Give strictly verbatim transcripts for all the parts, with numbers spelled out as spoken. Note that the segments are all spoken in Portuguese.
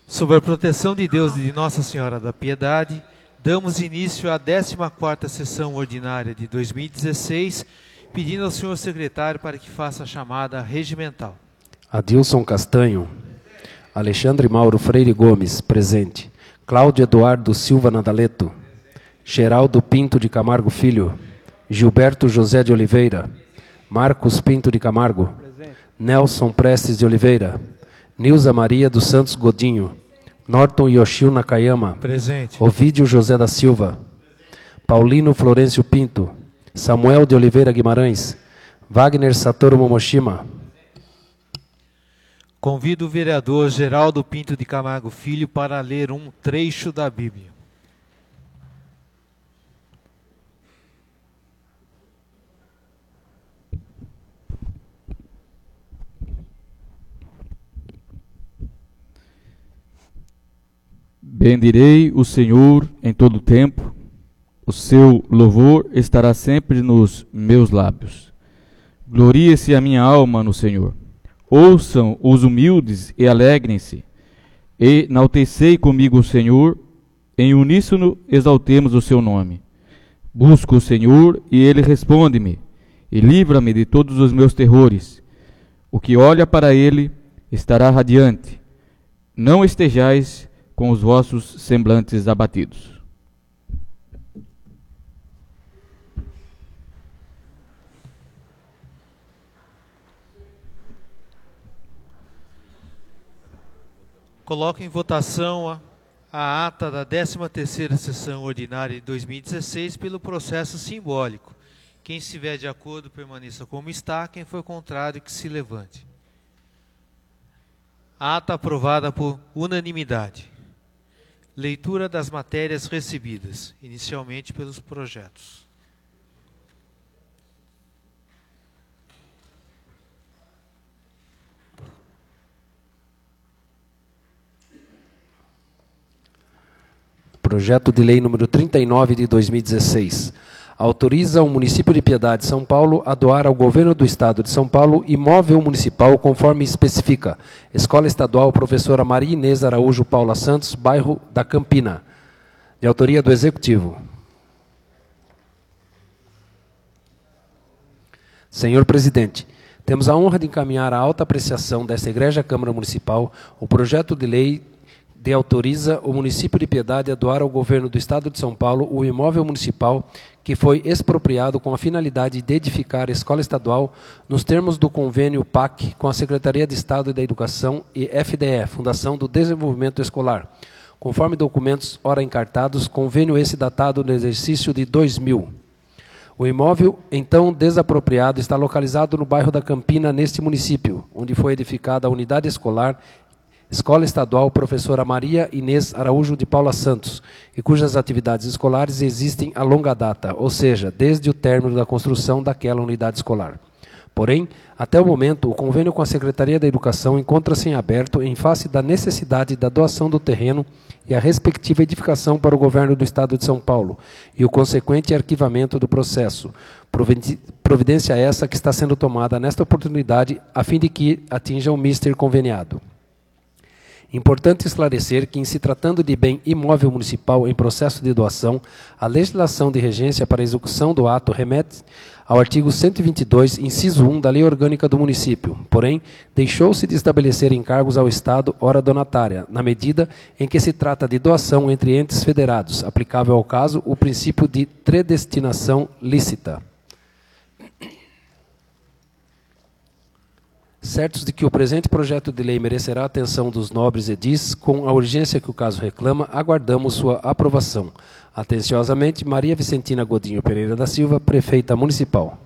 Sob a proteção de Deus e de Nossa Senhora da Piedade, damos início à décima quarta sessão ordinária de dois mil e dezesseis, pedindo ao senhor secretário para que faça a chamada regimental. Adilson Castanho. Alexandre Mauro Freire Gomes, presente. Cláudio Eduardo Silva Nadaleto. Geraldo Pinto de Camargo Filho. Gilberto José de Oliveira. Marcos Pinto de Camargo. Presente. Nelson Prestes de Oliveira. Nilza Maria dos Santos Godinho. Norton Yoshio Nakayama. Presente. Ovídio José da Silva. Paulino Florencio Pinto. Samuel de Oliveira Guimarães. Wagner Satoru Momoshima. Convido o vereador Geraldo Pinto de Camargo Filho para ler um trecho da Bíblia. Bendirei o Senhor em todo o tempo, o seu louvor estará sempre nos meus lábios. Glorie-se a minha alma no Senhor. Ouçam os humildes e alegrem-se. E enaltecei comigo o Senhor, em uníssono exaltemos o seu nome. Busco o Senhor e ele responde-me, e livra-me de todos os meus terrores. O que olha para ele estará radiante. Não estejais com os vossos semblantes abatidos. Coloco em votação a, a ata da décima terceira sessão ordinária de dois mil e dezesseis pelo processo simbólico. Quem estiver de acordo, permaneça como está. Quem for contrário, que se levante. A ata aprovada por unanimidade. Leitura das matérias recebidas, inicialmente pelos projetos. Projeto de lei número trinta e nove de dois mil e dezesseis. Autoriza o município de Piedade, São Paulo, a doar ao governo do estado de São Paulo imóvel municipal conforme especifica. Escola Estadual Professora Maria Inês Araújo Paula Santos, bairro da Campina. De autoria do Executivo. Senhor Presidente, temos a honra de encaminhar à alta apreciação desta Egrégia Câmara Municipal o projeto de lei de autoriza o município de Piedade a doar ao governo do estado de São Paulo o imóvel municipal que foi expropriado com a finalidade de edificar a escola estadual nos termos do convênio P A C com a Secretaria de Estado da Educação e F D E, Fundação do Desenvolvimento Escolar, conforme documentos ora encartados, convênio esse datado no exercício de dois mil. O imóvel, então desapropriado, está localizado no bairro da Campina, neste município, onde foi edificada a unidade escolar Escola Estadual Professora Maria Inês Araújo de Paula Santos, e cujas atividades escolares existem a longa data, ou seja, desde o término da construção daquela unidade escolar. Porém, até o momento, o convênio com a Secretaria da Educação encontra-se em aberto em face da necessidade da doação do terreno e a respectiva edificação para o governo do Estado de São Paulo e o consequente arquivamento do processo. Providência essa que está sendo tomada nesta oportunidade a fim de que atinja o mister conveniado. Importante esclarecer que, em se tratando de bem imóvel municipal em processo de doação, a legislação de regência para a execução do ato remete ao artigo cento e vinte e dois, inciso um da Lei Orgânica do Município. Porém, deixou-se de estabelecer encargos ao Estado, ora donatária, na medida em que se trata de doação entre entes federados, aplicável ao caso o princípio de predestinação lícita. Certos de que o presente projeto de lei merecerá a atenção dos nobres edis, com a urgência que o caso reclama, aguardamos sua aprovação. Atenciosamente, Maria Vicentina Godinho Pereira da Silva, Prefeita Municipal.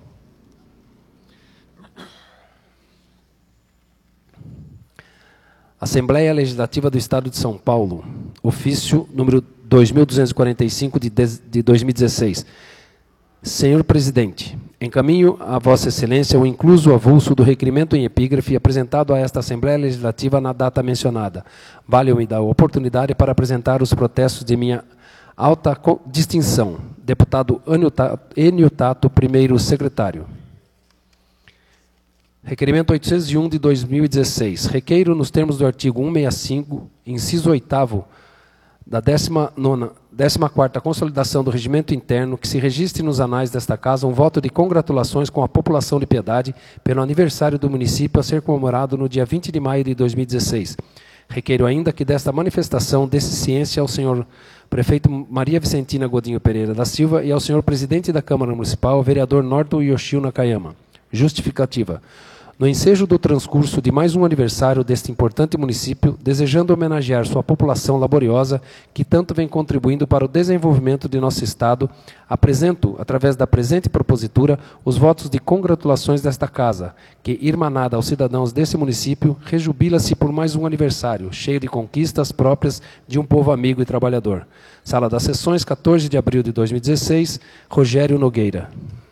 Assembleia Legislativa do Estado de São Paulo, ofício número dois mil duzentos e quarenta e cinco de, de dois mil e dezesseis. Senhor Presidente, encaminho a Vossa Excelência o incluso avulso do requerimento em epígrafe apresentado a esta Assembleia Legislativa na data mencionada. Valeu-me da oportunidade para apresentar os protestos de minha alta distinção. Deputado Enio Tato, primeiro secretário. Requerimento oitocentos e um de dois mil e dezesseis. Requeiro, nos termos do artigo cento e sessenta e cinco, inciso oitavo, da décima quarta Consolidação do Regimento Interno, que se registre nos anais desta Casa um voto de congratulações com a população de Piedade pelo aniversário do município a ser comemorado no dia vinte de maio de dois mil e dezesseis. Requeiro ainda que desta manifestação dê-se ciência ao senhor prefeito Maria Vicentina Godinho Pereira da Silva e ao senhor presidente da Câmara Municipal, vereador Norton Yoshio Nakayama. Justificativa. No ensejo do transcurso de mais um aniversário deste importante município, desejando homenagear sua população laboriosa, que tanto vem contribuindo para o desenvolvimento de nosso Estado, apresento, através da presente propositura, os votos de congratulações desta Casa, que, irmanada aos cidadãos desse município, rejubila-se por mais um aniversário, cheio de conquistas próprias de um povo amigo e trabalhador. Sala das Sessões, quatorze de abril de dois mil e dezesseis, Rogério Nogueira.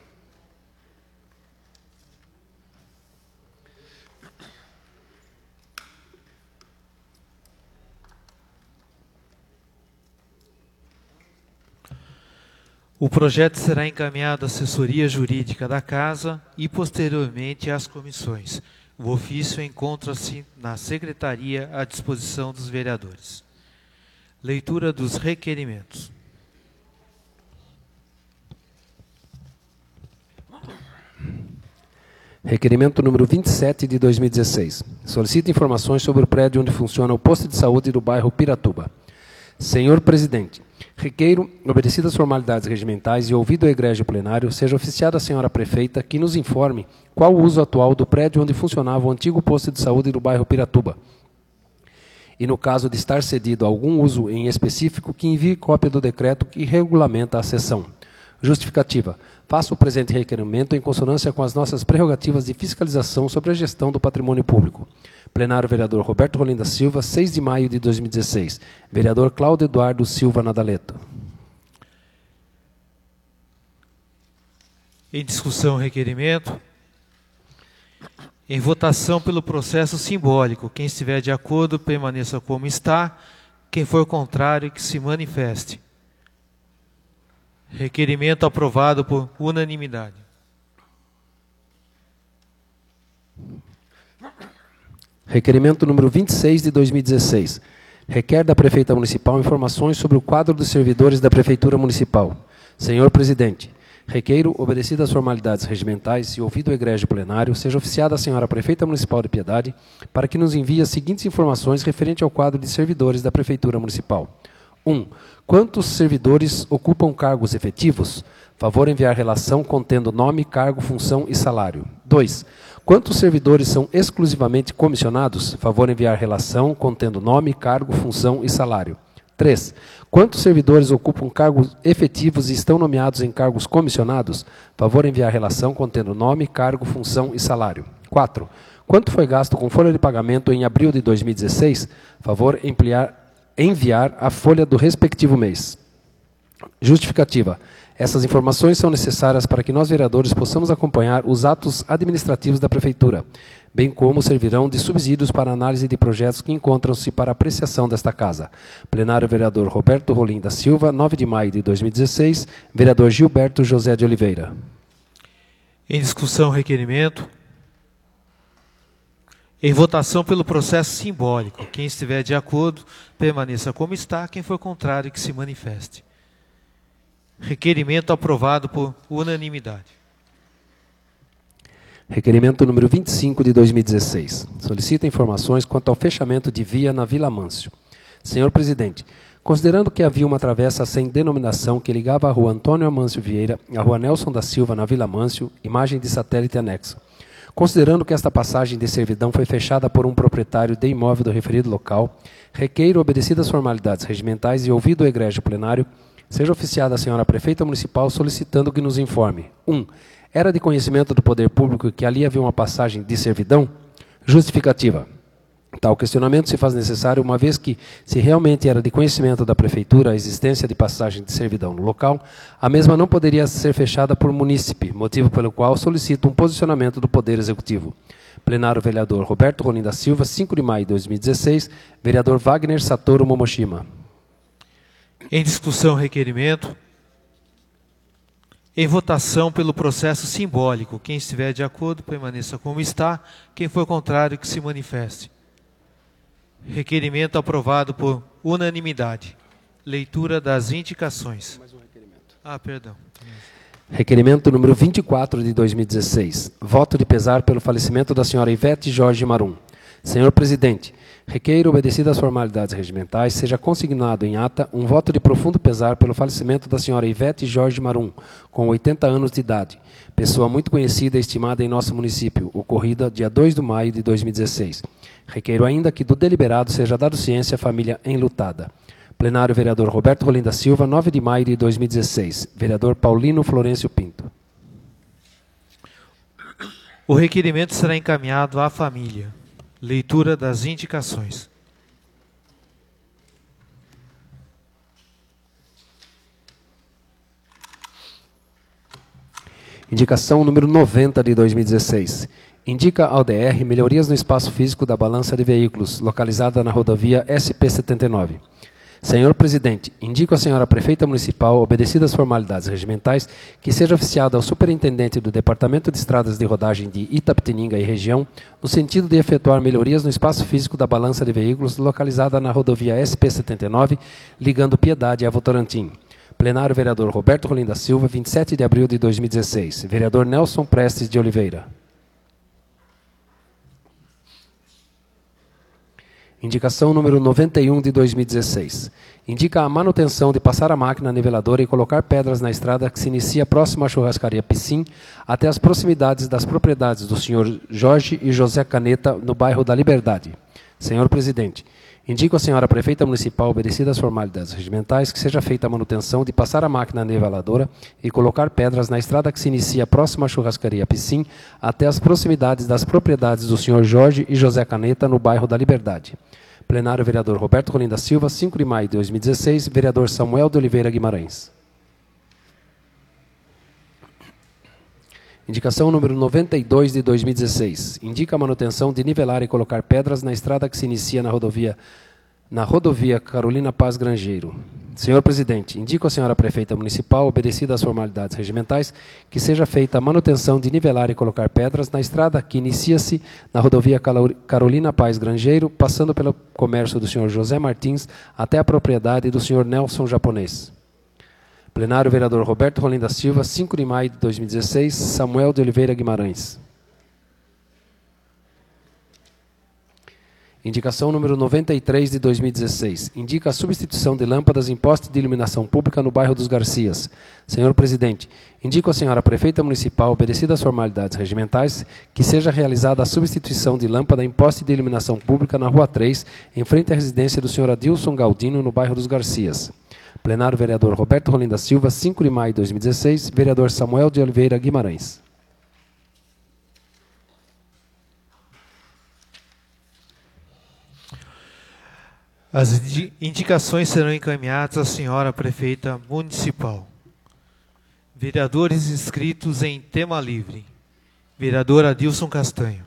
O projeto será encaminhado à assessoria jurídica da Casa e, posteriormente, às comissões. O ofício encontra-se na secretaria à disposição dos vereadores. Leitura dos requerimentos. Requerimento número vinte e sete de dois mil e dezesseis. Solicita informações sobre o prédio onde funciona o posto de saúde do bairro Piratuba. Senhor Presidente, requeiro, obedecidas formalidades regimentais e ouvido o egrégio plenário, seja oficiada a senhora prefeita que nos informe qual o uso atual do prédio onde funcionava o antigo posto de saúde do bairro Piratuba. E no caso de estar cedido a algum uso em específico, que envie cópia do decreto que regulamenta a sessão. Justificativa. Faço o presente requerimento em consonância com as nossas prerrogativas de fiscalização sobre a gestão do patrimônio público. Plenário vereador Roberto Rolim da Silva, seis de maio de dois mil e dezesseis. Vereador Cláudio Eduardo Silva Nadaleto. Em discussão, requerimento. Em votação pelo processo simbólico. Quem estiver de acordo, permaneça como está. Quem for contrário, que se manifeste. Requerimento aprovado por unanimidade. Requerimento número vinte e seis de dois mil e dezesseis. Requer da Prefeita Municipal informações sobre o quadro dos servidores da Prefeitura Municipal. Senhor Presidente, requeiro, obedecidas as formalidades regimentais e ouvido o egrégio plenário, seja oficiada a senhora Prefeita Municipal de Piedade para que nos envie as seguintes informações referente ao quadro de servidores da Prefeitura Municipal. um. Quantos servidores ocupam cargos efetivos? Favor enviar relação contendo nome, cargo, função e salário. dois. Quantos servidores são exclusivamente comissionados? Favor enviar relação contendo nome, cargo, função e salário. três. Quantos servidores ocupam cargos efetivos e estão nomeados em cargos comissionados? Favor enviar relação contendo nome, cargo, função e salário. quatro. Quanto foi gasto com folha de pagamento em abril de dois mil e dezesseis? Favor ampliar enviar a folha do respectivo mês. Justificativa. Essas informações são necessárias para que nós, vereadores, possamos acompanhar os atos administrativos da Prefeitura, bem como servirão de subsídios para análise de projetos que encontram-se para apreciação desta Casa. Plenário vereador Roberto Rolim da Silva, nove de maio de dois mil e dezesseis, vereador Gilberto José de Oliveira. Em discussão, requerimento. Em votação pelo processo simbólico. Quem estiver de acordo, permaneça como está. Quem for contrário, que se manifeste. Requerimento aprovado por unanimidade. Requerimento número vinte e cinco de dois mil e dezesseis. Solicita informações quanto ao fechamento de via na Vila Amâncio. Senhor Presidente, considerando que havia uma travessa sem denominação que ligava a rua Antônio Amâncio Vieira à rua Nelson da Silva na Vila Amâncio, imagem de satélite anexo. Considerando que esta passagem de servidão foi fechada por um proprietário de imóvel do referido local, requeiro, obedecidas as formalidades regimentais e ouvido o egrégio plenário, seja oficiada a senhora Prefeita Municipal solicitando que nos informe. um. Era de conhecimento do poder público que ali havia uma passagem de servidão? Justificativa. Tal questionamento se faz necessário uma vez que, se realmente era de conhecimento da Prefeitura a existência de passagem de servidão no local, a mesma não poderia ser fechada por munícipe, motivo pelo qual solicito um posicionamento do Poder Executivo. Plenário vereador Roberto Rolim da Silva, cinco de maio de dois mil e dezesseis, vereador Wagner Satoru Momoshima. Em discussão, requerimento. Em votação pelo processo simbólico. Quem estiver de acordo, permaneça como está. Quem for contrário, que se manifeste. Requerimento aprovado por unanimidade. Leitura das indicações. Ah, perdão. Requerimento número vinte e quatro de dois mil e dezesseis. Voto de pesar pelo falecimento da senhora Ivete Jorge Marum. Senhor Presidente, requeiro, obedecidas as formalidades regimentais, seja consignado em ata um voto de profundo pesar pelo falecimento da senhora Ivete Jorge Marum, com oitenta anos de idade, pessoa muito conhecida e estimada em nosso município, ocorrida dia dois de maio de dois mil e dezesseis. Requeiro ainda que do deliberado seja dado ciência à família enlutada. Plenário, vereador Roberto Rolim da Silva, nove de maio de dois mil e dezesseis. Vereador Paulino Florencio Pinto. O requerimento será encaminhado à família. Leitura das indicações. Indicação número noventa de dois mil e dezesseis. Indica ao D R melhorias no espaço físico da balança de veículos, localizada na rodovia S P setenta e nove. Senhor Presidente, indico à senhora Prefeita Municipal, obedecidas as formalidades regimentais, que seja oficiado ao Superintendente do Departamento de Estradas de Rodagem de Itapetininga e região, no sentido de efetuar melhorias no espaço físico da balança de veículos localizada na rodovia S P setenta e nove, ligando Piedade a Votorantim. Plenário, vereador Roberto Rolim da Silva, vinte e sete de abril de dois mil e dezesseis. Vereador Nelson Prestes de Oliveira. Indicação número noventa e um de dois mil e dezesseis. Indica a manutenção de passar a máquina niveladora e colocar pedras na estrada que se inicia próximo à churrascaria Piscim, até as proximidades das propriedades do senhor Jorge e José Caneta, no bairro da Liberdade. Senhor Presidente, indico à senhora Prefeita Municipal, obedecidas as formalidades regimentais, que seja feita a manutenção de passar a máquina niveladora e colocar pedras na estrada que se inicia próximo à churrascaria Piscim, até as proximidades das propriedades do senhor Jorge e José Caneta, no bairro da Liberdade. Plenário, vereador Roberto Rolim da Silva, cinco de maio de dois mil e dezesseis, vereador Samuel de Oliveira Guimarães. Indicação número noventa e dois de dois mil e dezesseis. Indica a manutenção de nivelar e colocar pedras na estrada que se inicia na rodovia, na rodovia Carolina Paz Grangeiro. Senhor Presidente, indico à senhora Prefeita Municipal, obedecidas as formalidades regimentais, que seja feita a manutenção de nivelar e colocar pedras na estrada que inicia-se na rodovia Carolina Paz Grangeiro, passando pelo comércio do senhor José Martins até a propriedade do senhor Nelson Japonês. Plenário, vereador Roberto Rolim da Silva, cinco de maio de dois mil e dezesseis, Samuel de Oliveira Guimarães. Indicação número noventa e três de dois mil e dezesseis. Indica a substituição de lâmpadas em poste de iluminação pública no bairro dos Garcias. Senhor Presidente, indico à senhora Prefeita Municipal, obedecidas as formalidades regimentais, que seja realizada a substituição de lâmpada em poste de iluminação pública na Rua três, em frente à residência do senhor Adilson Galdino, no bairro dos Garcias. Plenário, vereador Roberto Rolim da Silva, cinco de maio de dois mil e dezesseis, vereador Samuel de Oliveira Guimarães. As indicações serão encaminhadas à senhora Prefeita Municipal. Vereadores inscritos em tema livre. Vereador Adilson Castanho.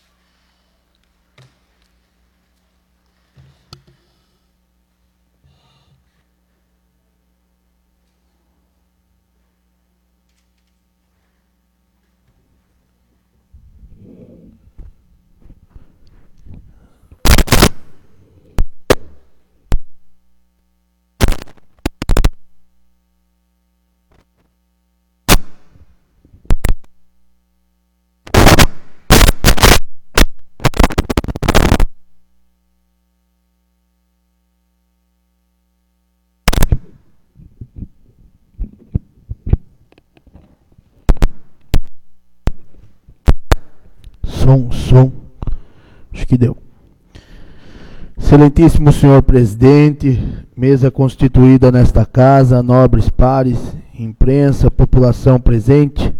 Som, som. Acho que deu. Excelentíssimo senhor presidente, mesa constituída nesta casa, nobres pares, imprensa, população presente.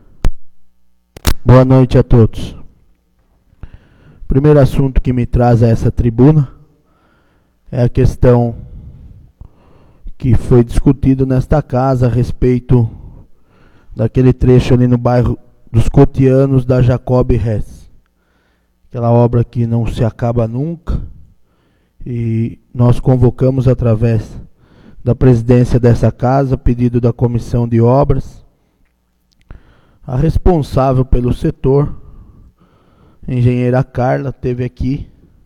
Boa noite a todos. O primeiro assunto que me traz a essa tribuna é a questão que foi discutido nesta casa a respeito daquele trecho ali no bairro dos Cotianos da Jacob Hess. Aquela obra que não se acaba nunca, e nós convocamos através da presidência dessa casa, pedido da comissão de obras, A responsável pelo setor, a engenheira Carla, esteve aqui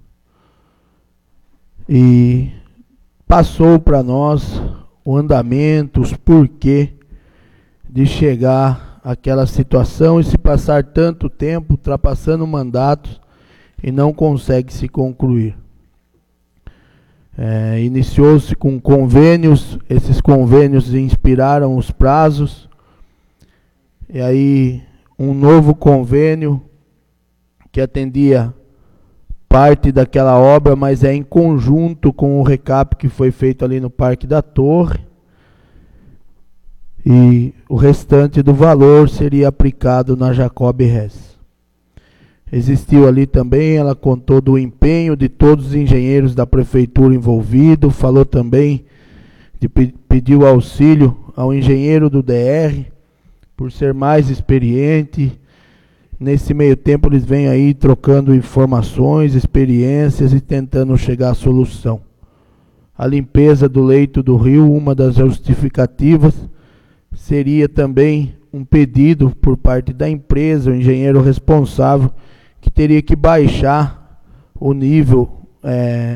e passou para nós o andamento, os porquê de chegar àquela situação e se passar tanto tempo ultrapassando mandatos e não consegue se concluir. É, iniciou-se com convênios, esses convênios inspiraram os prazos, e aí um novo convênio que atendia parte daquela obra, mas é em conjunto com o recap que foi feito ali no Parque da Torre, e o restante do valor seria aplicado na Jacob Hess. Existiu ali também, ela contou do empenho de todos os engenheiros da prefeitura envolvidos, falou também, de, pediu auxílio ao engenheiro do D R, por ser mais experiente. Nesse meio tempo eles vêm aí trocando informações, experiências e tentando chegar à solução. A limpeza do leito do rio, uma das justificativas, seria também um pedido por parte da empresa, o engenheiro responsável, que teria que baixar o nível, é,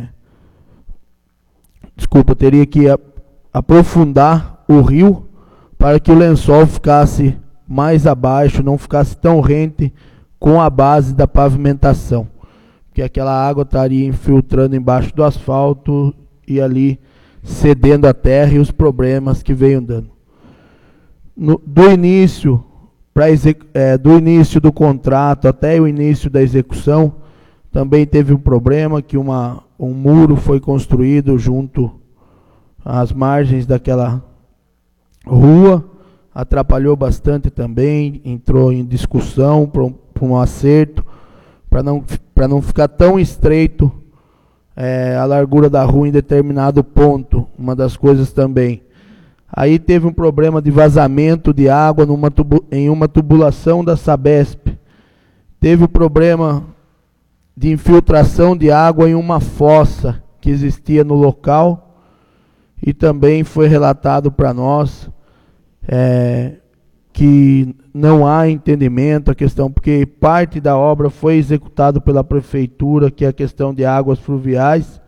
desculpa, teria que a, aprofundar o rio para que o lençol ficasse mais abaixo, não ficasse tão rente com a base da pavimentação, porque aquela água estaria infiltrando embaixo do asfalto e ali cedendo a terra e os problemas que veio dando. No, do início Pra é, do início do contrato até o início da execução, também teve um problema que uma, um muro foi construído junto às margens daquela rua, atrapalhou bastante também, entrou em discussão para um, um acerto, para não, para não ficar tão estreito é, a largura da rua em determinado ponto, uma das coisas também. Aí teve um problema de vazamento de água numa tubu, em uma tubulação da Sabesp. Teve o problema de infiltração de água em uma fossa que existia no local. E também foi relatado para nós é, que não há entendimento a questão, porque parte da obra foi executada pela prefeitura, que é a questão de águas fluviais.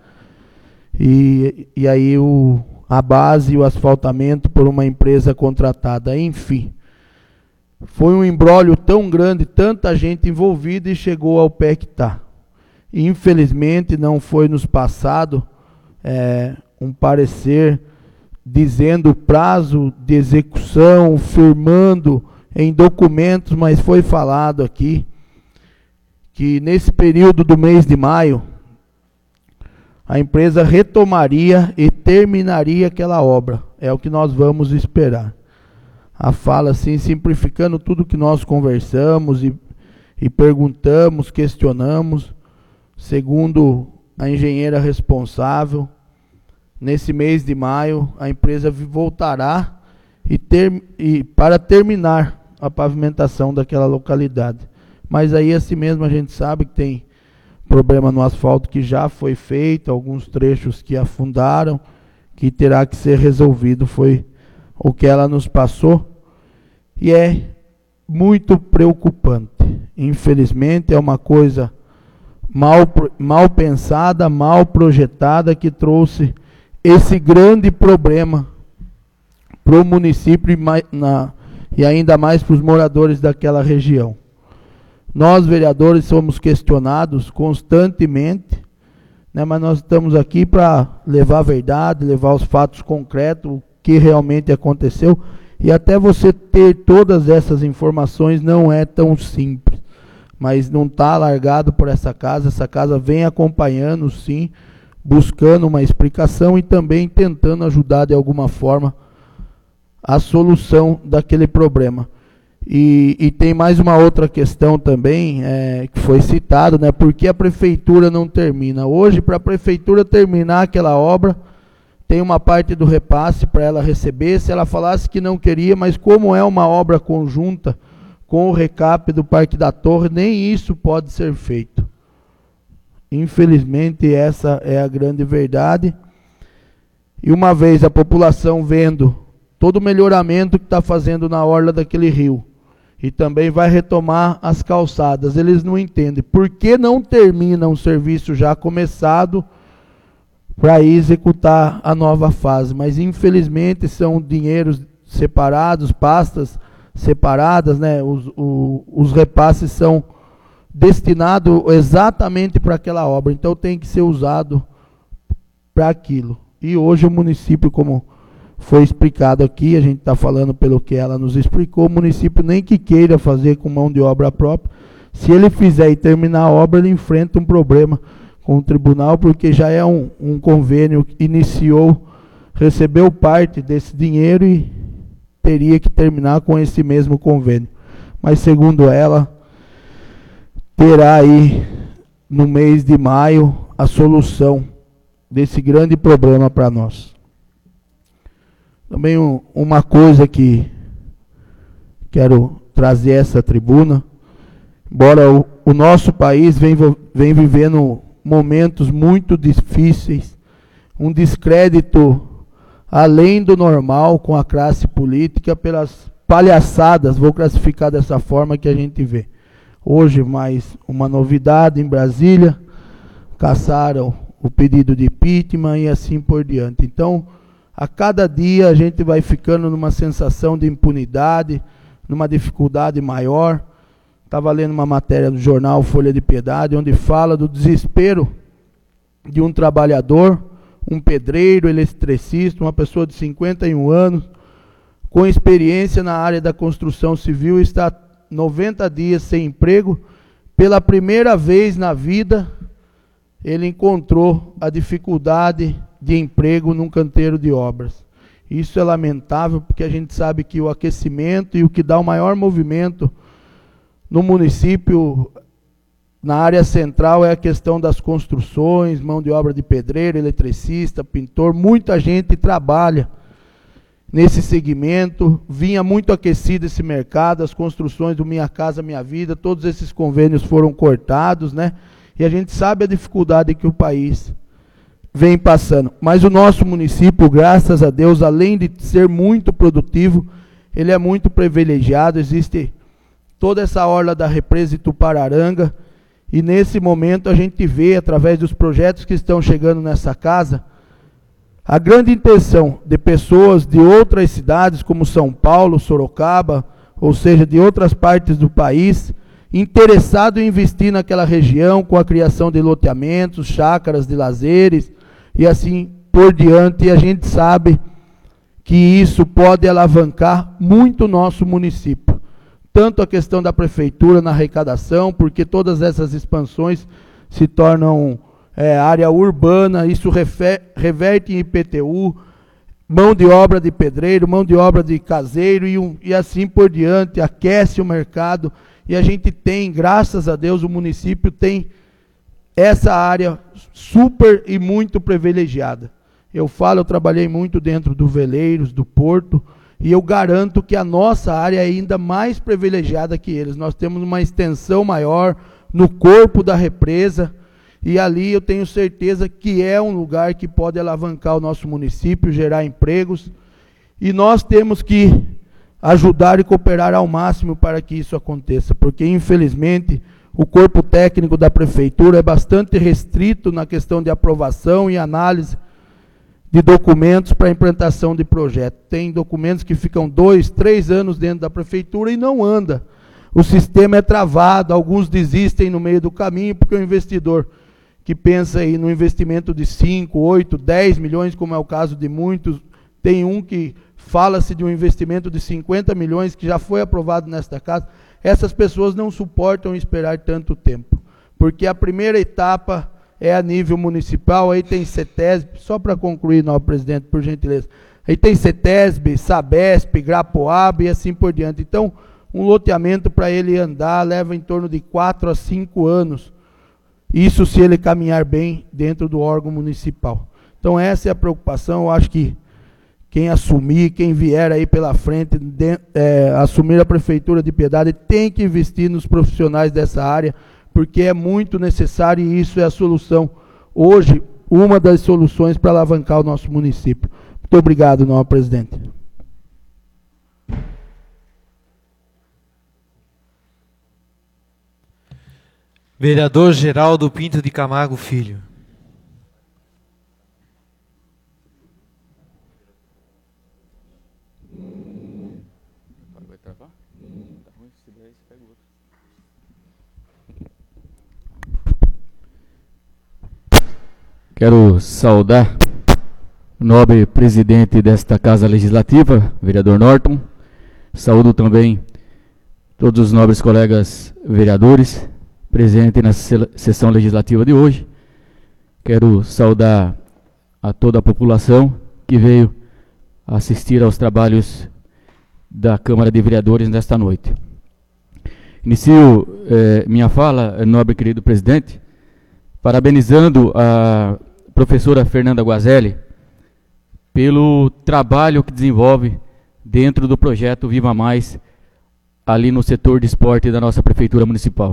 E, e aí o... a base e o asfaltamento por uma empresa contratada, enfim. Foi um imbróglio tão grande, tanta gente envolvida e chegou ao pé que está. Infelizmente não foi nos passado é, um parecer dizendo o prazo de execução, firmando em documentos, mas foi falado aqui que nesse período do mês de maio, a empresa retomaria e terminaria aquela obra. É o que nós vamos esperar. A fala, assim, simplificando tudo que nós conversamos e, e perguntamos, questionamos. Segundo a engenheira responsável, nesse mês de maio, a empresa voltará e ter, e, para terminar a pavimentação daquela localidade. Mas aí, assim mesmo, a gente sabe que tem problema no asfalto que já foi feito, alguns trechos que afundaram, que terá que ser resolvido, foi o que ela nos passou, e é muito preocupante. Infelizmente é uma coisa mal, mal pensada, mal projetada, que trouxe esse grande problema para o município e, mais, na, e ainda mais para os moradores daquela região. Nós, vereadores, somos questionados constantemente, né, mas nós estamos aqui para levar a verdade, levar os fatos concretos, o que realmente aconteceu, e até você ter todas essas informações não é tão simples, mas não está largado por essa casa, essa casa vem acompanhando, sim, buscando uma explicação e também tentando ajudar de alguma forma a solução daquele problema. E, e tem mais uma outra questão também, é, que foi citado, né? Por que a prefeitura não termina? Hoje, para a prefeitura terminar aquela obra, tem uma parte do repasse para ela receber. Se ela falasse que não queria, mas como é uma obra conjunta com o recap do Parque da Torre, nem isso pode ser feito. Infelizmente, essa é a grande verdade. E uma vez a população vendo todo o melhoramento que está fazendo na orla daquele rio, e também vai retomar as calçadas. Eles não entendem por que não termina um serviço já começado para executar a nova fase, mas infelizmente são dinheiros separados, pastas separadas, né? Os, o, os repasses são destinados exatamente para aquela obra, então tem que ser usado para aquilo. E hoje o município, como foi explicado aqui, a gente está falando pelo que ela nos explicou, o município nem que queira fazer com mão de obra própria, se ele fizer e terminar a obra, ele enfrenta um problema com o tribunal, porque já é um, um convênio que iniciou, recebeu parte desse dinheiro e teria que terminar com esse mesmo convênio. Mas segundo ela, terá aí no mês de maio a solução desse grande problema para nós. Também um, uma coisa que quero trazer essa tribuna, embora o, o nosso país vem, vem vivendo momentos muito difíceis, um descrédito além do normal com a classe política pelas palhaçadas, vou classificar dessa forma, que a gente vê. Hoje, mais uma novidade em Brasília, cassaram o pedido de impeachment e assim por diante. Então, a cada dia a gente vai ficando numa sensação de impunidade, numa dificuldade maior. Estava lendo uma matéria do jornal Folha de Piedade, onde fala do desespero de um trabalhador, um pedreiro, eletricista, uma pessoa de cinquenta e um anos, com experiência na área da construção civil, está noventa dias sem emprego. Pela primeira vez na vida, ele encontrou a dificuldade de emprego num canteiro de obras. Isso é lamentável, porque a gente sabe que o aquecimento e o que dá o maior movimento no município, na área central, é a questão das construções, mão de obra de pedreiro, eletricista, pintor. Muita gente trabalha nesse segmento, vinha muito aquecido esse mercado, as construções do Minha Casa Minha Vida, todos esses convênios foram cortados, né? E a gente sabe a dificuldade que o país vem passando. Mas o nosso município, graças a Deus, além de ser muito produtivo, ele é muito privilegiado. Existe toda essa orla da represa Itupararanga, e nesse momento a gente vê, através dos projetos que estão chegando nessa casa, a grande intenção de pessoas de outras cidades, como São Paulo, Sorocaba, ou seja, de outras partes do país, interessado em investir naquela região com a criação de loteamentos, chácaras de lazeres e assim por diante. E a gente sabe que isso pode alavancar muito o nosso município. Tanto a questão da prefeitura na arrecadação, porque todas essas expansões se tornam é, área urbana, isso refer, reverte em I P T U, mão de obra de pedreiro, mão de obra de caseiro e, um, e assim por diante, aquece o mercado. E a gente tem, graças a Deus, o município tem essa área super e muito privilegiada. Eu falo, eu trabalhei muito dentro do Veleiros, do Porto, e eu garanto que a nossa área é ainda mais privilegiada que eles. Nós temos uma extensão maior no corpo da represa, e ali eu tenho certeza que é um lugar que pode alavancar o nosso município, gerar empregos, e nós temos que ajudar e cooperar ao máximo para que isso aconteça, porque infelizmente o corpo técnico da prefeitura é bastante restrito na questão de aprovação e análise de documentos para implantação de projeto. Tem documentos que ficam dois, três anos dentro da prefeitura e não anda. O sistema é travado, alguns desistem no meio do caminho, porque o investidor que pensa aí no investimento de cinco, oito, dez milhões, como é o caso de muitos, tem um que fala-se de um investimento de cinquenta milhões, que já foi aprovado nesta casa. Essas pessoas não suportam esperar tanto tempo, porque a primeira etapa é a nível municipal, aí tem CETESB, só para concluir, nosso presidente, por gentileza, aí tem CETESB, SABESP, Grapoab e assim por diante. Então, um loteamento para ele andar leva em torno de quatro a cinco anos, isso se ele caminhar bem dentro do órgão municipal. Então essa é a preocupação. Eu acho que quem assumir, quem vier aí pela frente, de, é, assumir a Prefeitura de Piedade, tem que investir nos profissionais dessa área, porque é muito necessário e isso é a solução. Hoje, uma das soluções para alavancar o nosso município. Muito obrigado, nosso presidente. Vereador Geraldo Pinto de Camargo Filho. Quero saudar o nobre presidente desta Casa Legislativa, vereador Norton. Saúdo também todos os nobres colegas vereadores presentes na sessão legislativa de hoje. Quero saudar a toda a população que veio assistir aos trabalhos da Câmara de Vereadores nesta noite. Inicio eh, minha fala, nobre querido presidente, parabenizando a professora Fernanda Guazelli pelo trabalho que desenvolve dentro do projeto Viva Mais, ali no setor de esporte da nossa Prefeitura Municipal.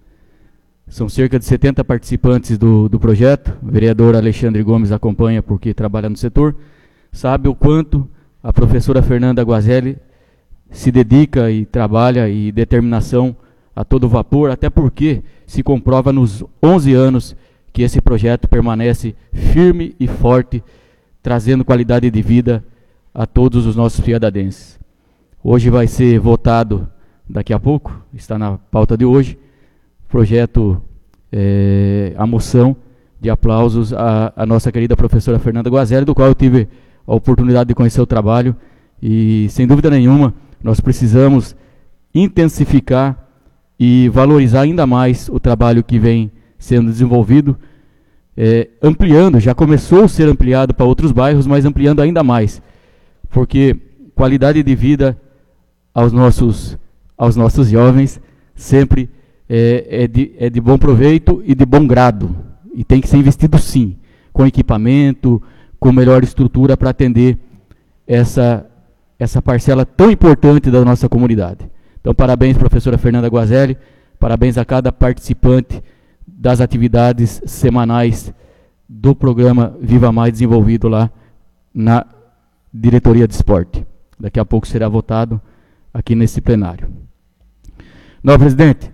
São cerca de setenta participantes do, do projeto. O vereador Alexandre Gomes acompanha porque trabalha no setor, sabe o quanto a professora Fernanda Guazelli se dedica e trabalha e determinação a todo vapor, até porque se comprova nos onze anos que esse projeto permanece firme e forte, trazendo qualidade de vida a todos os nossos piadadenses. Hoje vai ser votado, daqui a pouco, está na pauta de hoje, projeto, é, a moção de aplausos à, à nossa querida professora Fernanda Guazelli, do qual eu tive a oportunidade de conhecer o trabalho, e sem dúvida nenhuma, nós precisamos intensificar e valorizar ainda mais o trabalho que vem sendo desenvolvido, é, ampliando, já começou a ser ampliado para outros bairros, mas ampliando ainda mais, porque qualidade de vida aos nossos, aos nossos jovens sempre é, é, de, é de bom proveito e de bom grado, e tem que ser investido sim, com equipamento, com melhor estrutura para atender essa, essa parcela tão importante da nossa comunidade. Então, parabéns, professora Fernanda Guazelli, parabéns a cada participante das atividades semanais do programa Viva Mais, desenvolvido lá na Diretoria de Esporte. Daqui a pouco será votado aqui nesse plenário. Não, presidente,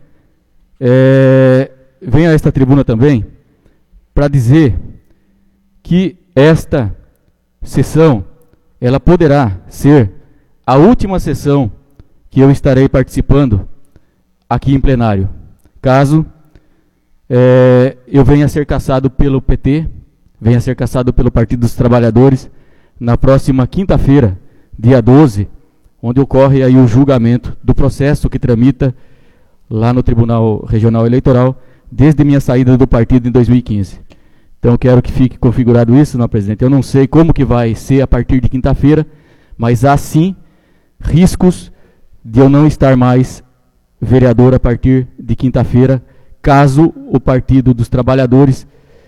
é, venho a esta tribuna também para dizer que esta sessão, ela poderá ser a última sessão que eu estarei participando aqui em plenário, caso é, eu venha a ser cassado pelo P T, venha a ser cassado pelo Partido dos Trabalhadores, na próxima quinta-feira, dia doze, onde ocorre aí o julgamento do processo que tramita lá no Tribunal Regional Eleitoral, desde minha saída do partido em dois mil e quinze. Então, quero que fique configurado isso, não, presidente. Eu não sei como que vai ser a partir de quinta-feira, mas há sim riscos de eu não estar mais vereador a partir de quinta-feira, caso o Partido dos Trabalhadores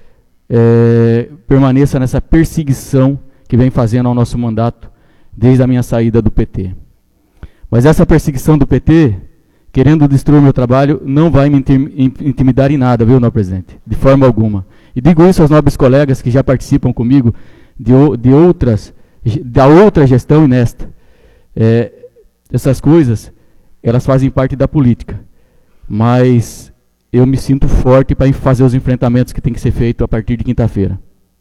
é, permaneça nessa perseguição que vem fazendo ao nosso mandato desde a minha saída do P T. Mas essa perseguição do P T, querendo destruir meu trabalho, não vai me intimidar em nada, viu, não, presidente? De forma alguma. E digo isso aos nobres colegas que já participam comigo de, de outras, da outra gestão e nesta. É, essas coisas, elas fazem parte da política. Mas eu me sinto forte para fazer os enfrentamentos que tem que ser feito a partir de quinta-feira.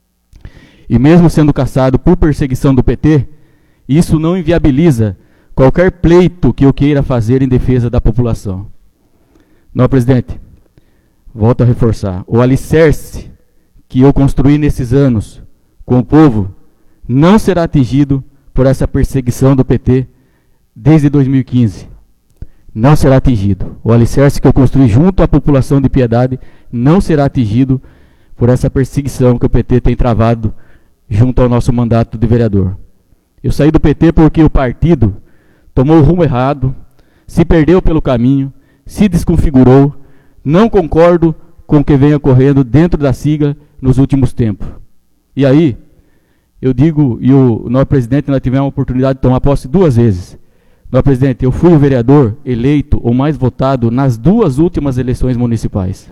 E mesmo sendo cassado por perseguição do P T, isso não inviabiliza qualquer pleito que eu queira fazer em defesa da população. Não, presidente, volto a reforçar, o alicerce que eu construí nesses anos com o povo não será atingido por essa perseguição do P T desde dois mil e quinze. Não será atingido. O alicerce que eu construí junto à população de Piedade não será atingido por essa perseguição que o P T tem travado junto ao nosso mandato de vereador. Eu saí do P T porque o partido tomou o rumo errado, se perdeu pelo caminho, se desconfigurou. Não concordo com o que vem ocorrendo dentro da sigla nos últimos tempos. E aí, eu digo, e o nosso presidente, nós tivemos a oportunidade de tomar posse duas vezes. Nosso presidente, eu fui o vereador eleito ou mais votado nas duas últimas eleições municipais.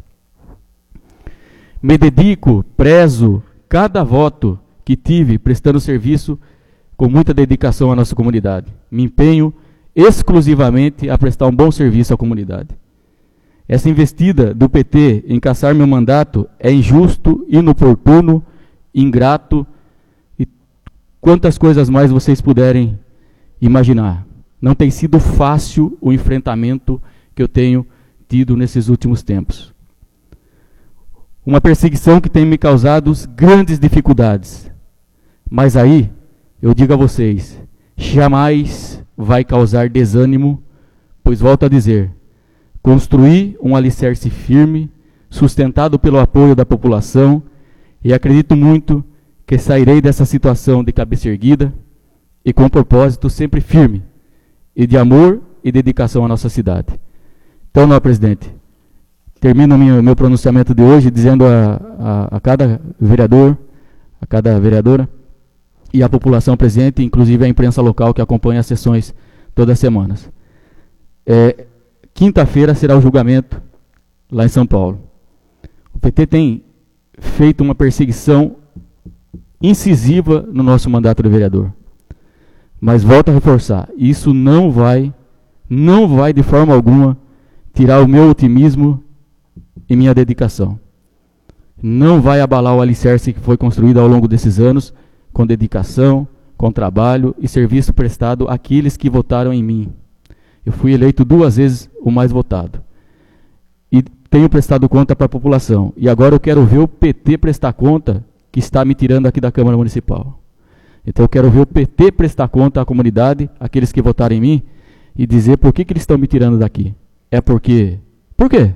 Me dedico, prezo cada voto que tive prestando serviço com muita dedicação à nossa comunidade. Me empenho exclusivamente a prestar um bom serviço à comunidade. Essa investida do P T em cassar meu mandato é injusto, inoportuno, ingrato e quantas coisas mais vocês puderem imaginar. Não tem sido fácil o enfrentamento que eu tenho tido nesses últimos tempos. Uma perseguição que tem me causado grandes dificuldades. Mas aí, eu digo a vocês, jamais vai causar desânimo, pois volto a dizer, construí um alicerce firme, sustentado pelo apoio da população, e acredito muito que sairei dessa situação de cabeça erguida e com um propósito sempre firme, e de amor e dedicação à nossa cidade. Então, não, presidente, termino o meu, meu pronunciamento de hoje dizendo a, a, a cada vereador, a cada vereadora e a população presente, inclusive a imprensa local que acompanha as sessões todas as semanas. É, quinta-feira será o julgamento lá em São Paulo. O P T tem feito uma perseguição incisiva no nosso mandato de vereador. Mas volto a reforçar, isso não vai, não vai de forma alguma tirar o meu otimismo e minha dedicação. Não vai abalar o alicerce que foi construído ao longo desses anos, com dedicação, com trabalho e serviço prestado àqueles que votaram em mim. Eu fui eleito duas vezes o mais votado. E tenho prestado conta para a população. E agora eu quero ver o P T prestar conta que está me tirando aqui da Câmara Municipal. Então eu quero ver o P T prestar conta à comunidade, aqueles que votaram em mim, e dizer por que, que eles estão me tirando daqui. É porque... Por quê?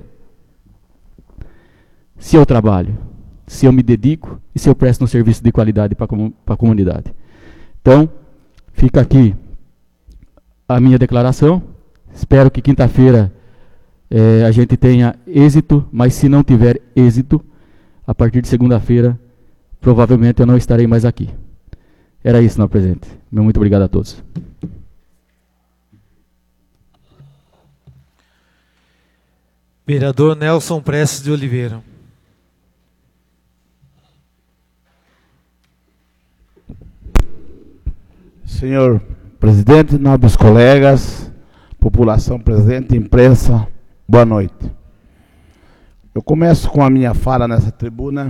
Se eu trabalho, se eu me dedico e se eu presto um serviço de qualidade para a comunidade. Então, fica aqui a minha declaração. Espero que quinta-feira eh, a gente tenha êxito, mas se não tiver êxito, a partir de segunda-feira, provavelmente eu não estarei mais aqui. Era isso, senhor presidente. Meu muito obrigado a todos. Vereador Nelson Prestes de Oliveira. Senhor presidente, nobres colegas, população presente, imprensa, boa noite. Eu começo com a minha fala nessa tribuna.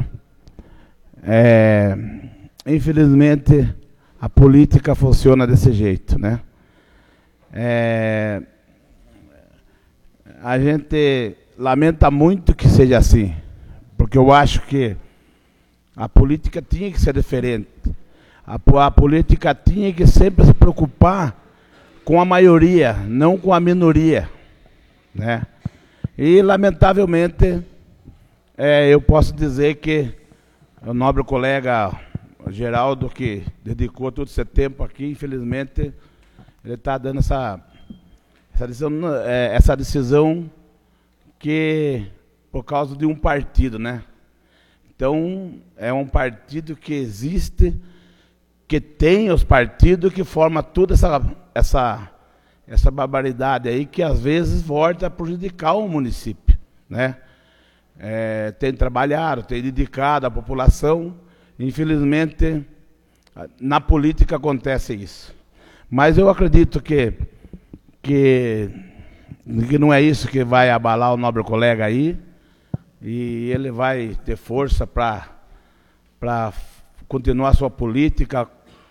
É, infelizmente, a política funciona desse jeito, né? É, a gente lamenta muito que seja assim, porque eu acho que a política tinha que ser diferente. A, a política tinha que sempre se preocupar com a maioria, não com a minoria, né? E, lamentavelmente, é, eu posso dizer que o nobre colega Geraldo, que dedicou todo esse tempo aqui, infelizmente, ele está dando essa, essa, decisão, é, essa decisão que, por causa de um partido, né? Então, é um partido que existe, que tem os partidos que formam toda essa, essa, essa barbaridade aí, que às vezes volta a prejudicar o município, né? É, tem trabalhado, tem dedicado à população. Infelizmente, na política acontece isso. Mas eu acredito que, que, que não é isso que vai abalar o nobre colega aí, e ele vai ter força para para continuar a sua política.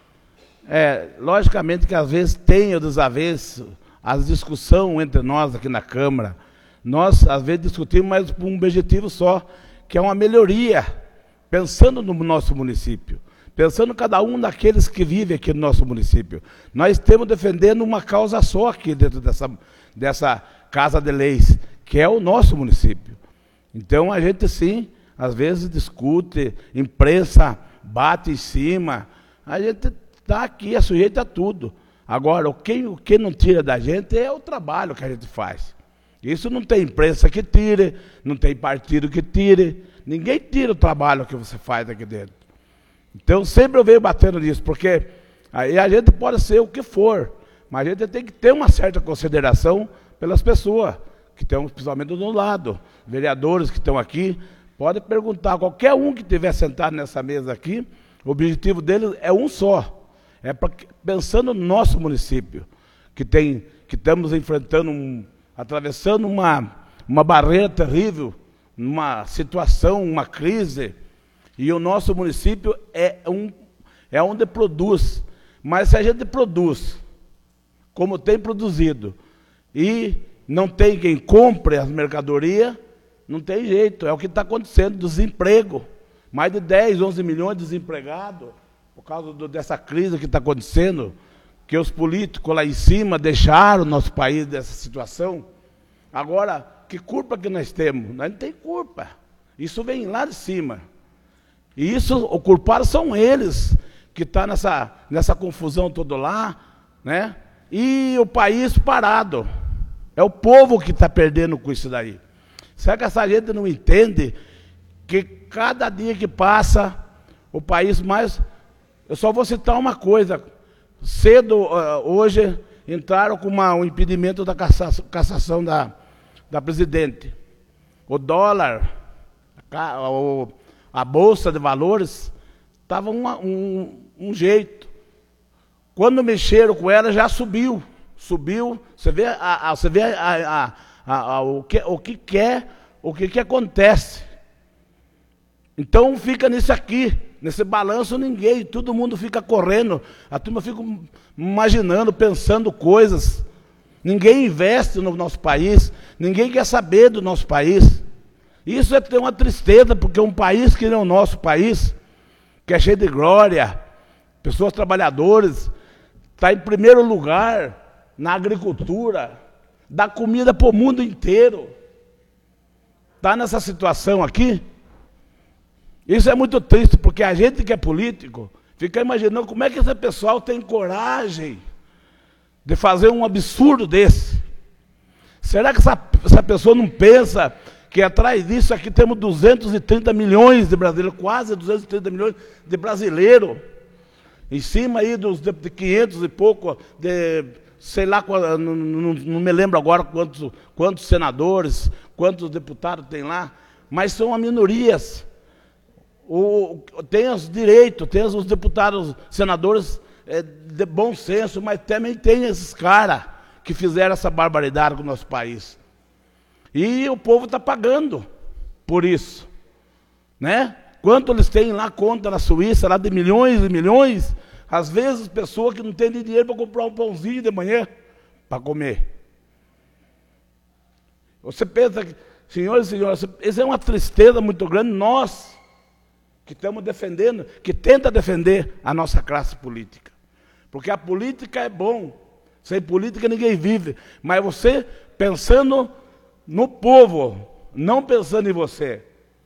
É, logicamente que às vezes tem o desavesso, as discussões entre nós aqui na Câmara. Nós, às vezes, discutimos, mas por um objetivo só, que é uma melhoria, pensando no nosso município, pensando cada um daqueles que vivem aqui no nosso município. Nós estamos defendendo uma causa só aqui dentro dessa, dessa Casa de Leis, que é o nosso município. Então, a gente, sim, às vezes discute, imprensa bate em cima, a gente está aqui, é sujeito a tudo. Agora, o que, o que não tira da gente é o trabalho que a gente faz. Isso não tem imprensa que tire, não tem partido que tire, ninguém tira o trabalho que você faz aqui dentro. Então, sempre eu venho batendo nisso, porque aí a gente pode ser o que for, mas a gente tem que ter uma certa consideração pelas pessoas que estão, principalmente do lado, vereadores que estão aqui. Pode perguntar, qualquer um que estiver sentado nessa mesa aqui, o objetivo dele é um só, é pra, pensando no nosso município, que, tem, que estamos enfrentando, um, atravessando uma, uma barreira terrível, uma situação, uma crise, e o nosso município é, um, é onde produz. Mas se a gente produz, como tem produzido, e não tem quem compre as mercadorias, não tem jeito, é o que está acontecendo, desemprego. Mais de dez, onze milhões de desempregados, por causa do, dessa crise que está acontecendo, que os políticos lá em cima deixaram o nosso país dessa situação. Agora, que culpa que nós temos? Nós não temos culpa. Isso vem lá de cima. E isso, o culpado são eles, que estão nessa, nessa confusão toda lá, né? E o país parado. É o povo que está perdendo com isso daí. Será que essa gente não entende que cada dia que passa, o país mais... Eu só vou citar uma coisa. Cedo, uh, hoje, entraram com uma, um impedimento da cassação, cassação da, da presidente. O dólar, a, a, a bolsa de valores, estava um, um jeito. Quando mexeram com ela, já subiu. Subiu. Você vê, a, a, você vê a, a, a, a, o, que, o que quer, o que, que acontece. Então fica nisso aqui, nesse balanço ninguém, todo mundo fica correndo, a turma fica imaginando, pensando coisas. Ninguém investe no nosso país, ninguém quer saber do nosso país. Isso é ter uma tristeza, porque um país que não é o nosso país, que é cheio de glória, pessoas trabalhadoras, está em primeiro lugar na agricultura, dá comida para o mundo inteiro. Está nessa situação aqui. Isso é muito triste, porque a gente que é político fica imaginando como é que esse pessoal tem coragem de fazer um absurdo desse. Será que essa, essa pessoa não pensa que atrás disso aqui temos duzentos e trinta milhões de brasileiros, quase duzentos e trinta milhões de brasileiros, em cima aí dos de quinhentos e pouco, de, sei lá, não, não, não me lembro agora quantos, quantos senadores, quantos deputados tem lá, mas são minorias. O, tem os direitos, tem os deputados, senadores é, de bom senso, mas também tem esses caras que fizeram essa barbaridade com o nosso país. E o povo está pagando por isso. Né? Quanto eles têm lá conta na Suíça, lá de milhões e milhões, às vezes pessoas que não têm dinheiro para comprar um pãozinho de manhã para comer. Você pensa que, senhores e senhoras, isso é uma tristeza muito grande, nós que estamos defendendo, que tenta defender a nossa classe política. Porque a política é bom, sem política ninguém vive, mas você pensando no povo, não pensando em você.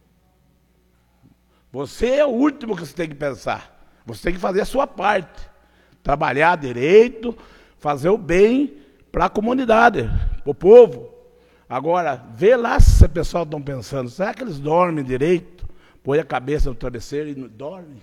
Você é o último que você tem que pensar. Você tem que fazer a sua parte. Trabalhar direito, fazer o bem para a comunidade, para o povo. Agora, vê lá se esse pessoal estão pensando, será que eles dormem direito? Põe a cabeça no travesseiro e dorme.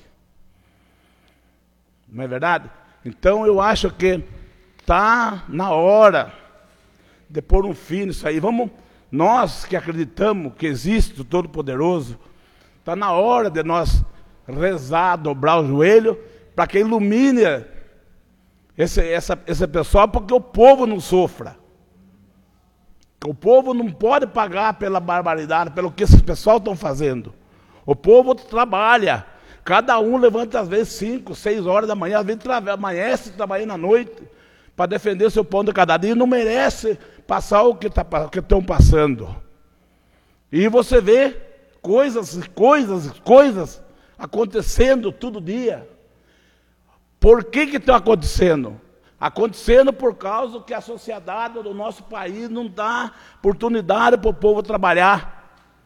Não é verdade? Então eu acho que está na hora de pôr um fim nisso aí. Vamos, nós que acreditamos que existe o Todo-Poderoso, está na hora de nós rezar, dobrar o joelho, para que ilumine esse, essa, esse pessoal, porque o povo não sofra. O povo não pode pagar pela barbaridade, pelo que esses pessoal estão fazendo. O povo trabalha, cada um levanta às vezes cinco, seis horas da manhã, às vezes amanhece trabalhando à noite, para defender seu pão de cada dia, e não merece passar o que tá, que estão passando. E você vê coisas, coisas, coisas acontecendo todo dia. Por que que estão acontecendo? Acontecendo por causa que a sociedade do nosso país não dá oportunidade para o povo trabalhar.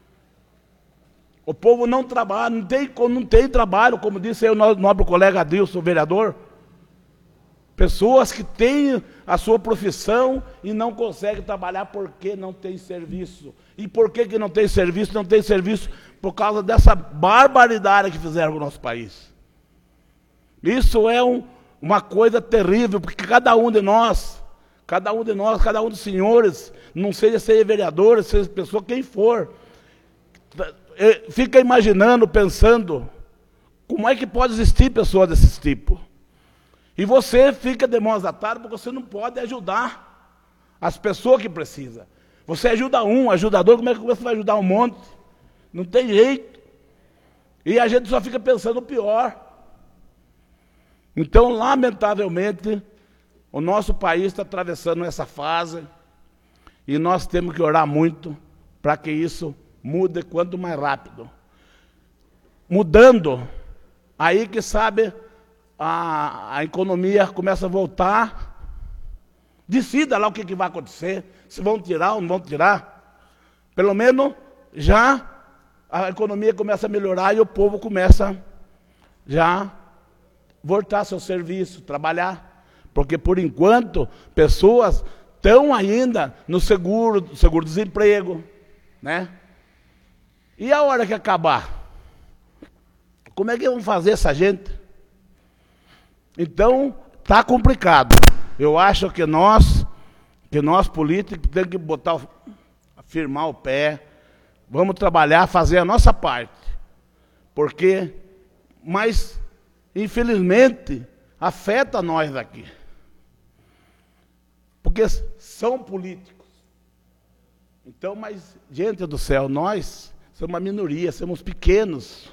O povo não trabalha, não tem, não tem trabalho, como disse aí o nobre colega Adilson, vereador. Pessoas que têm a sua profissão e não conseguem trabalhar porque não tem serviço. E por que que não tem serviço? Não tem serviço por causa dessa barbaridade que fizeram no nosso país. Isso é um, uma coisa terrível, porque cada um de nós, cada um de nós, cada um dos senhores, não seja ser vereador, seja pessoa, quem for, fica imaginando, pensando, como é que pode existir pessoas desse tipo? E você fica de mãos atadas porque você não pode ajudar as pessoas que precisam. Você ajuda um, ajuda dois, como é que você vai ajudar um monte? Não tem jeito. E a gente só fica pensando no pior. Então, lamentavelmente, o nosso país está atravessando essa fase e nós temos que orar muito para que isso mude quanto mais rápido. Mudando, aí que sabe, a, a economia começa a voltar. Decida lá o que, que vai acontecer, se vão tirar ou não vão tirar. Pelo menos já a economia começa a melhorar e o povo começa já voltar ao seu serviço, trabalhar. Porque, por enquanto, pessoas estão ainda no seguro, seguro-desemprego, né? E a hora que acabar? Como é que vão fazer essa gente? Então, está complicado. Eu acho que nós, que nós políticos, temos que botar, firmar o pé, vamos trabalhar, fazer a nossa parte. Porque, mas, infelizmente, afeta nós aqui. Porque são políticos. Então, mas, gente do céu, nós somos uma minoria, somos pequenos.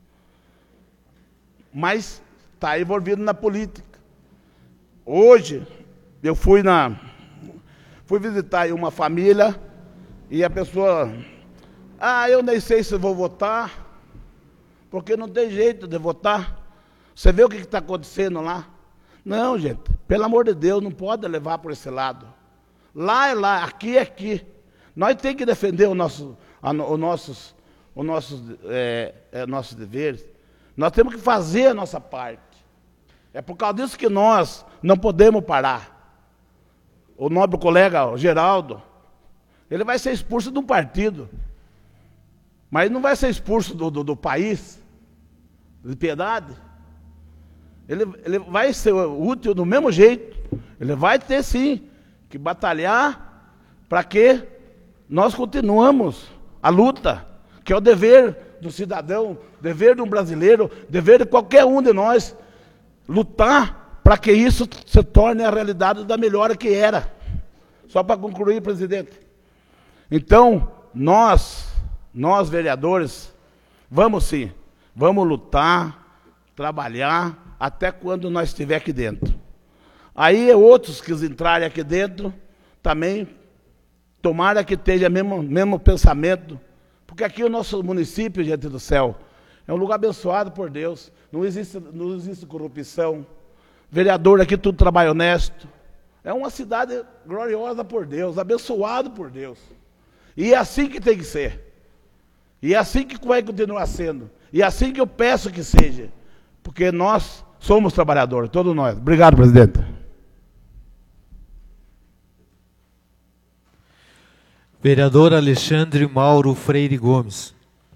Mas está envolvido na política. Hoje, eu fui na fui visitar aí uma família e a pessoa, ah, eu nem sei se vou votar, porque não tem jeito de votar. Você vê o que está acontecendo lá? Não, gente, pelo amor de Deus, não pode levar por esse lado. Lá é lá, aqui é aqui. Nós temos que defender o nosso, a, o nossos, o nossos, é, é, nossos deveres. Nós temos que fazer a nossa parte. É por causa disso que nós não podemos parar. O nobre colega o Geraldo, ele vai ser expulso de um partido, mas não vai ser expulso do, do, do país, de piedade. Ele, ele vai ser útil do mesmo jeito. Ele vai ter, sim, que batalhar para que nós continuamos a luta, que é o dever do cidadão, dever de um brasileiro, dever de qualquer um de nós, lutar para que isso se torne a realidade da melhora que era. Só para concluir, presidente. Então, nós, nós vereadores, vamos sim, vamos lutar, trabalhar, até quando nós estiver aqui dentro. Aí outros que entrarem aqui dentro, também, tomara que tenha o mesmo, mesmo pensamento, porque aqui o nosso município, gente do céu, é um lugar abençoado por Deus, não existe, não existe corrupção, vereador aqui tudo trabalha honesto, é uma cidade gloriosa por Deus, abençoado por Deus, e é assim que tem que ser, e é assim que vai continuar sendo, e é assim que eu peço que seja, porque nós somos trabalhadores, todos nós. Obrigado, presidente. Vereador Alexandre Mauro Freire Gomes.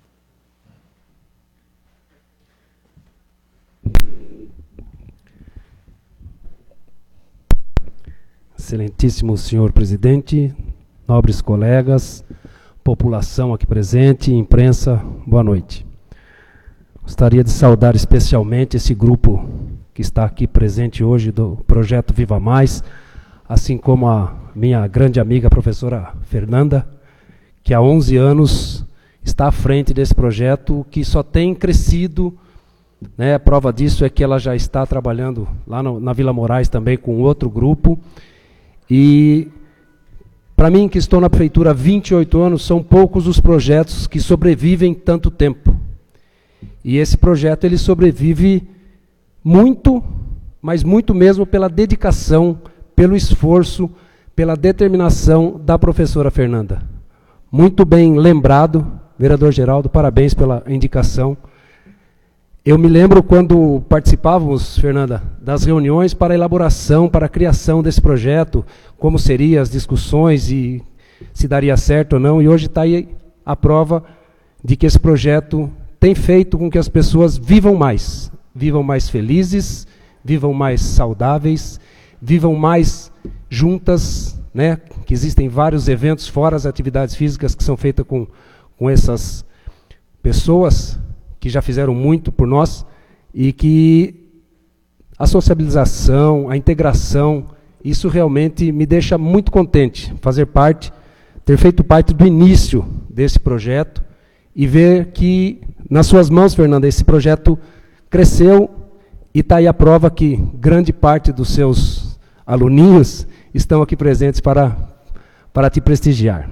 Excelentíssimo senhor presidente, nobres colegas, população aqui presente, imprensa, boa noite. Gostaria de saudar especialmente esse grupo que está aqui presente hoje do Projeto Viva Mais, assim como a minha grande amiga, a professora Fernanda, que há onze anos está à frente desse projeto, que só tem crescido, né? A prova disso é que ela já está trabalhando lá no, na Vila Moraes também com outro grupo. E, para mim, que estou na prefeitura há vinte e oito anos, são poucos os projetos que sobrevivem tanto tempo. E esse projeto ele sobrevive muito, mas muito mesmo pela dedicação, pelo esforço, pela determinação da professora Fernanda. Muito bem lembrado, vereador Geraldo, parabéns pela indicação. Eu me lembro quando participávamos, Fernanda, das reuniões para a elaboração, para a criação desse projeto, como seriam as discussões e se daria certo ou não, e hoje está aí a prova de que esse projeto tem feito com que as pessoas vivam mais, vivam mais felizes, vivam mais saudáveis, vivam mais juntas, né? Que existem vários eventos fora as atividades físicas que são feitas com, com essas pessoas que já fizeram muito por nós e que a sociabilização, a integração, isso realmente me deixa muito contente, fazer parte ter feito parte do início desse projeto e ver que, nas suas mãos, Fernanda, esse projeto cresceu e está aí a prova que grande parte dos seus aluninhos estão aqui presentes para, para te prestigiar.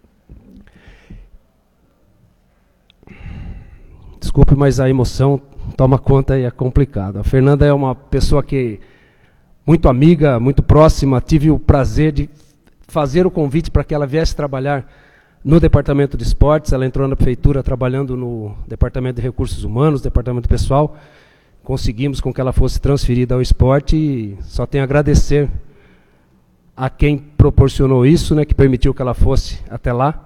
Desculpe, mas a emoção toma conta e é complicado. A Fernanda é uma pessoa que muito amiga, muito próxima. Tive o prazer de fazer o convite para que ela viesse trabalhar no departamento de esportes. Ela entrou na prefeitura trabalhando no departamento de recursos humanos, departamento pessoal. Conseguimos com que ela fosse transferida ao esporte e só tenho a agradecer a quem proporcionou isso, né, que permitiu que ela fosse até lá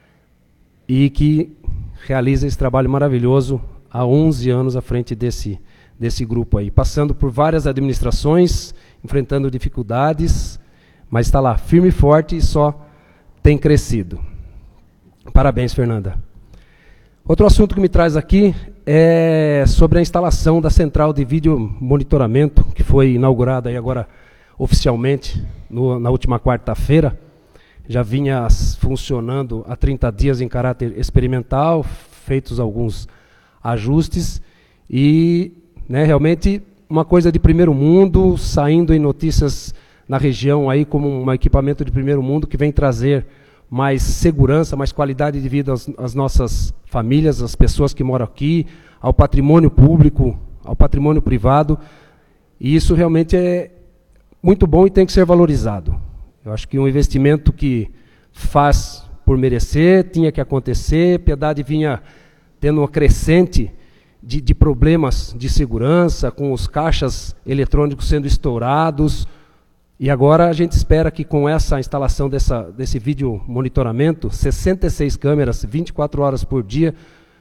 e que realiza esse trabalho maravilhoso há onze anos à frente desse, desse grupo aí, passando por várias administrações, enfrentando dificuldades, mas está lá firme e forte e só tem crescido. Parabéns, Fernanda. Outro assunto que me traz aqui é sobre a instalação da central de vídeo monitoramento, que foi inaugurada aí agora oficialmente no, na última quarta-feira. Já vinha funcionando há trinta dias em caráter experimental, feitos alguns ajustes, e né, realmente uma coisa de primeiro mundo, saindo em notícias na região aí como um equipamento de primeiro mundo que vem trazer mais segurança, mais qualidade de vida às, às nossas famílias, às pessoas que moram aqui, ao patrimônio público, ao patrimônio privado, e isso realmente é muito bom e tem que ser valorizado. Eu acho que um investimento que faz por merecer, tinha que acontecer. Piedade vinha tendo uma crescente de, de problemas de segurança, com os caixas eletrônicos sendo estourados, e agora a gente espera que com essa instalação dessa, desse vídeo monitoramento, sessenta e seis câmeras, vinte e quatro horas por dia,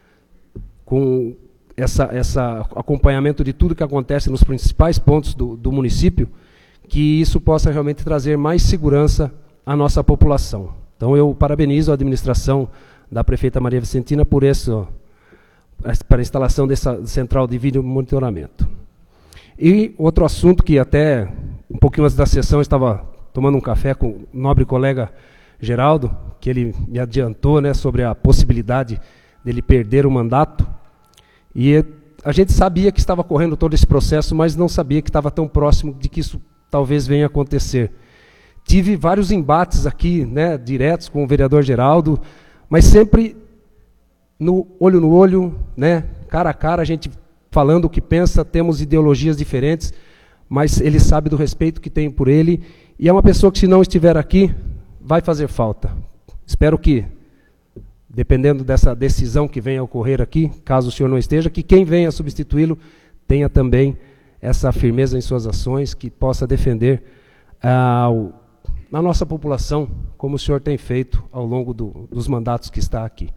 com essa, essa acompanhamento de tudo que acontece nos principais pontos do, do município, que isso possa realmente trazer mais segurança à nossa população. Então eu parabenizo a administração da prefeita Maria Vicentina por isso, para a instalação dessa central de vídeo monitoramento. E outro assunto que até um pouquinho antes da sessão eu estava tomando um café com o nobre colega Geraldo, que ele me adiantou, né, sobre a possibilidade dele perder o mandato, e a gente sabia que estava correndo todo esse processo, mas não sabia que estava tão próximo de que isso talvez venha a acontecer. Tive vários embates aqui, né, diretos com o vereador Geraldo, mas sempre no olho no olho, né, cara a cara, a gente falando o que pensa, temos ideologias diferentes, mas ele sabe do respeito que tenho por ele, e é uma pessoa que, se não estiver aqui, vai fazer falta. Espero que, dependendo dessa decisão que venha a ocorrer aqui, caso o senhor não esteja, que quem venha substituí-lo tenha também essa firmeza em suas ações, que possa defender ah, o, a nossa população, como o senhor tem feito ao longo do, dos mandatos que está aqui.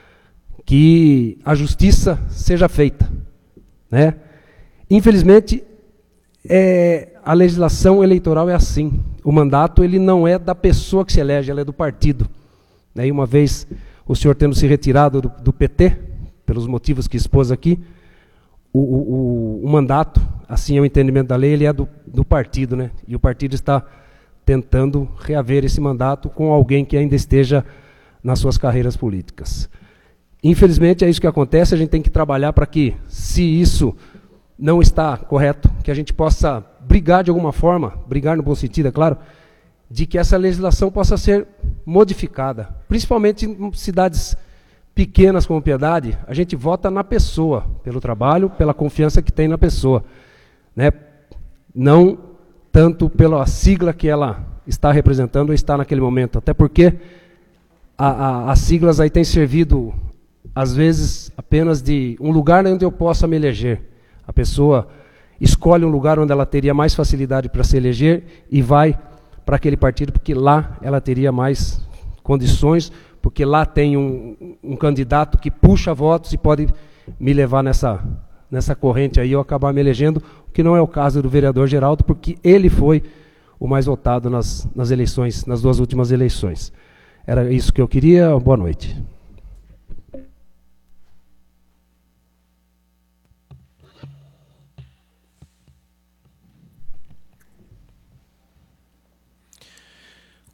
Que a justiça seja feita, né? Infelizmente, é, a legislação eleitoral é assim. O mandato ele não é da pessoa que se elege, ela é do partido. Né? E uma vez o senhor tendo se retirado do, do P T, pelos motivos que expôs aqui, o, o, o mandato, assim é o entendimento da lei, ele é do, do partido, né? E o partido está tentando reaver esse mandato com alguém que ainda esteja nas suas carreiras políticas. Infelizmente é isso que acontece, a gente tem que trabalhar para que, se isso não está correto, que a gente possa brigar de alguma forma, brigar no bom sentido, é claro, de que essa legislação possa ser modificada, principalmente em cidades pequenas como Piedade. A gente vota na pessoa, pelo trabalho, pela confiança que tem na pessoa, né? Não tanto pela sigla que ela está representando ou está naquele momento, até porque a, a, as siglas aí têm servido, às vezes, apenas de um lugar onde eu possa me eleger. A pessoa escolhe um lugar onde ela teria mais facilidade para se eleger e vai para aquele partido, porque lá ela teria mais condições, porque lá tem um, um candidato que puxa votos e pode me levar nessa, nessa corrente aí, eu acabar me elegendo, o que não é o caso do vereador Geraldo, porque ele foi o mais votado nas, nas eleições, nas duas últimas eleições. Era isso que eu queria. Boa noite.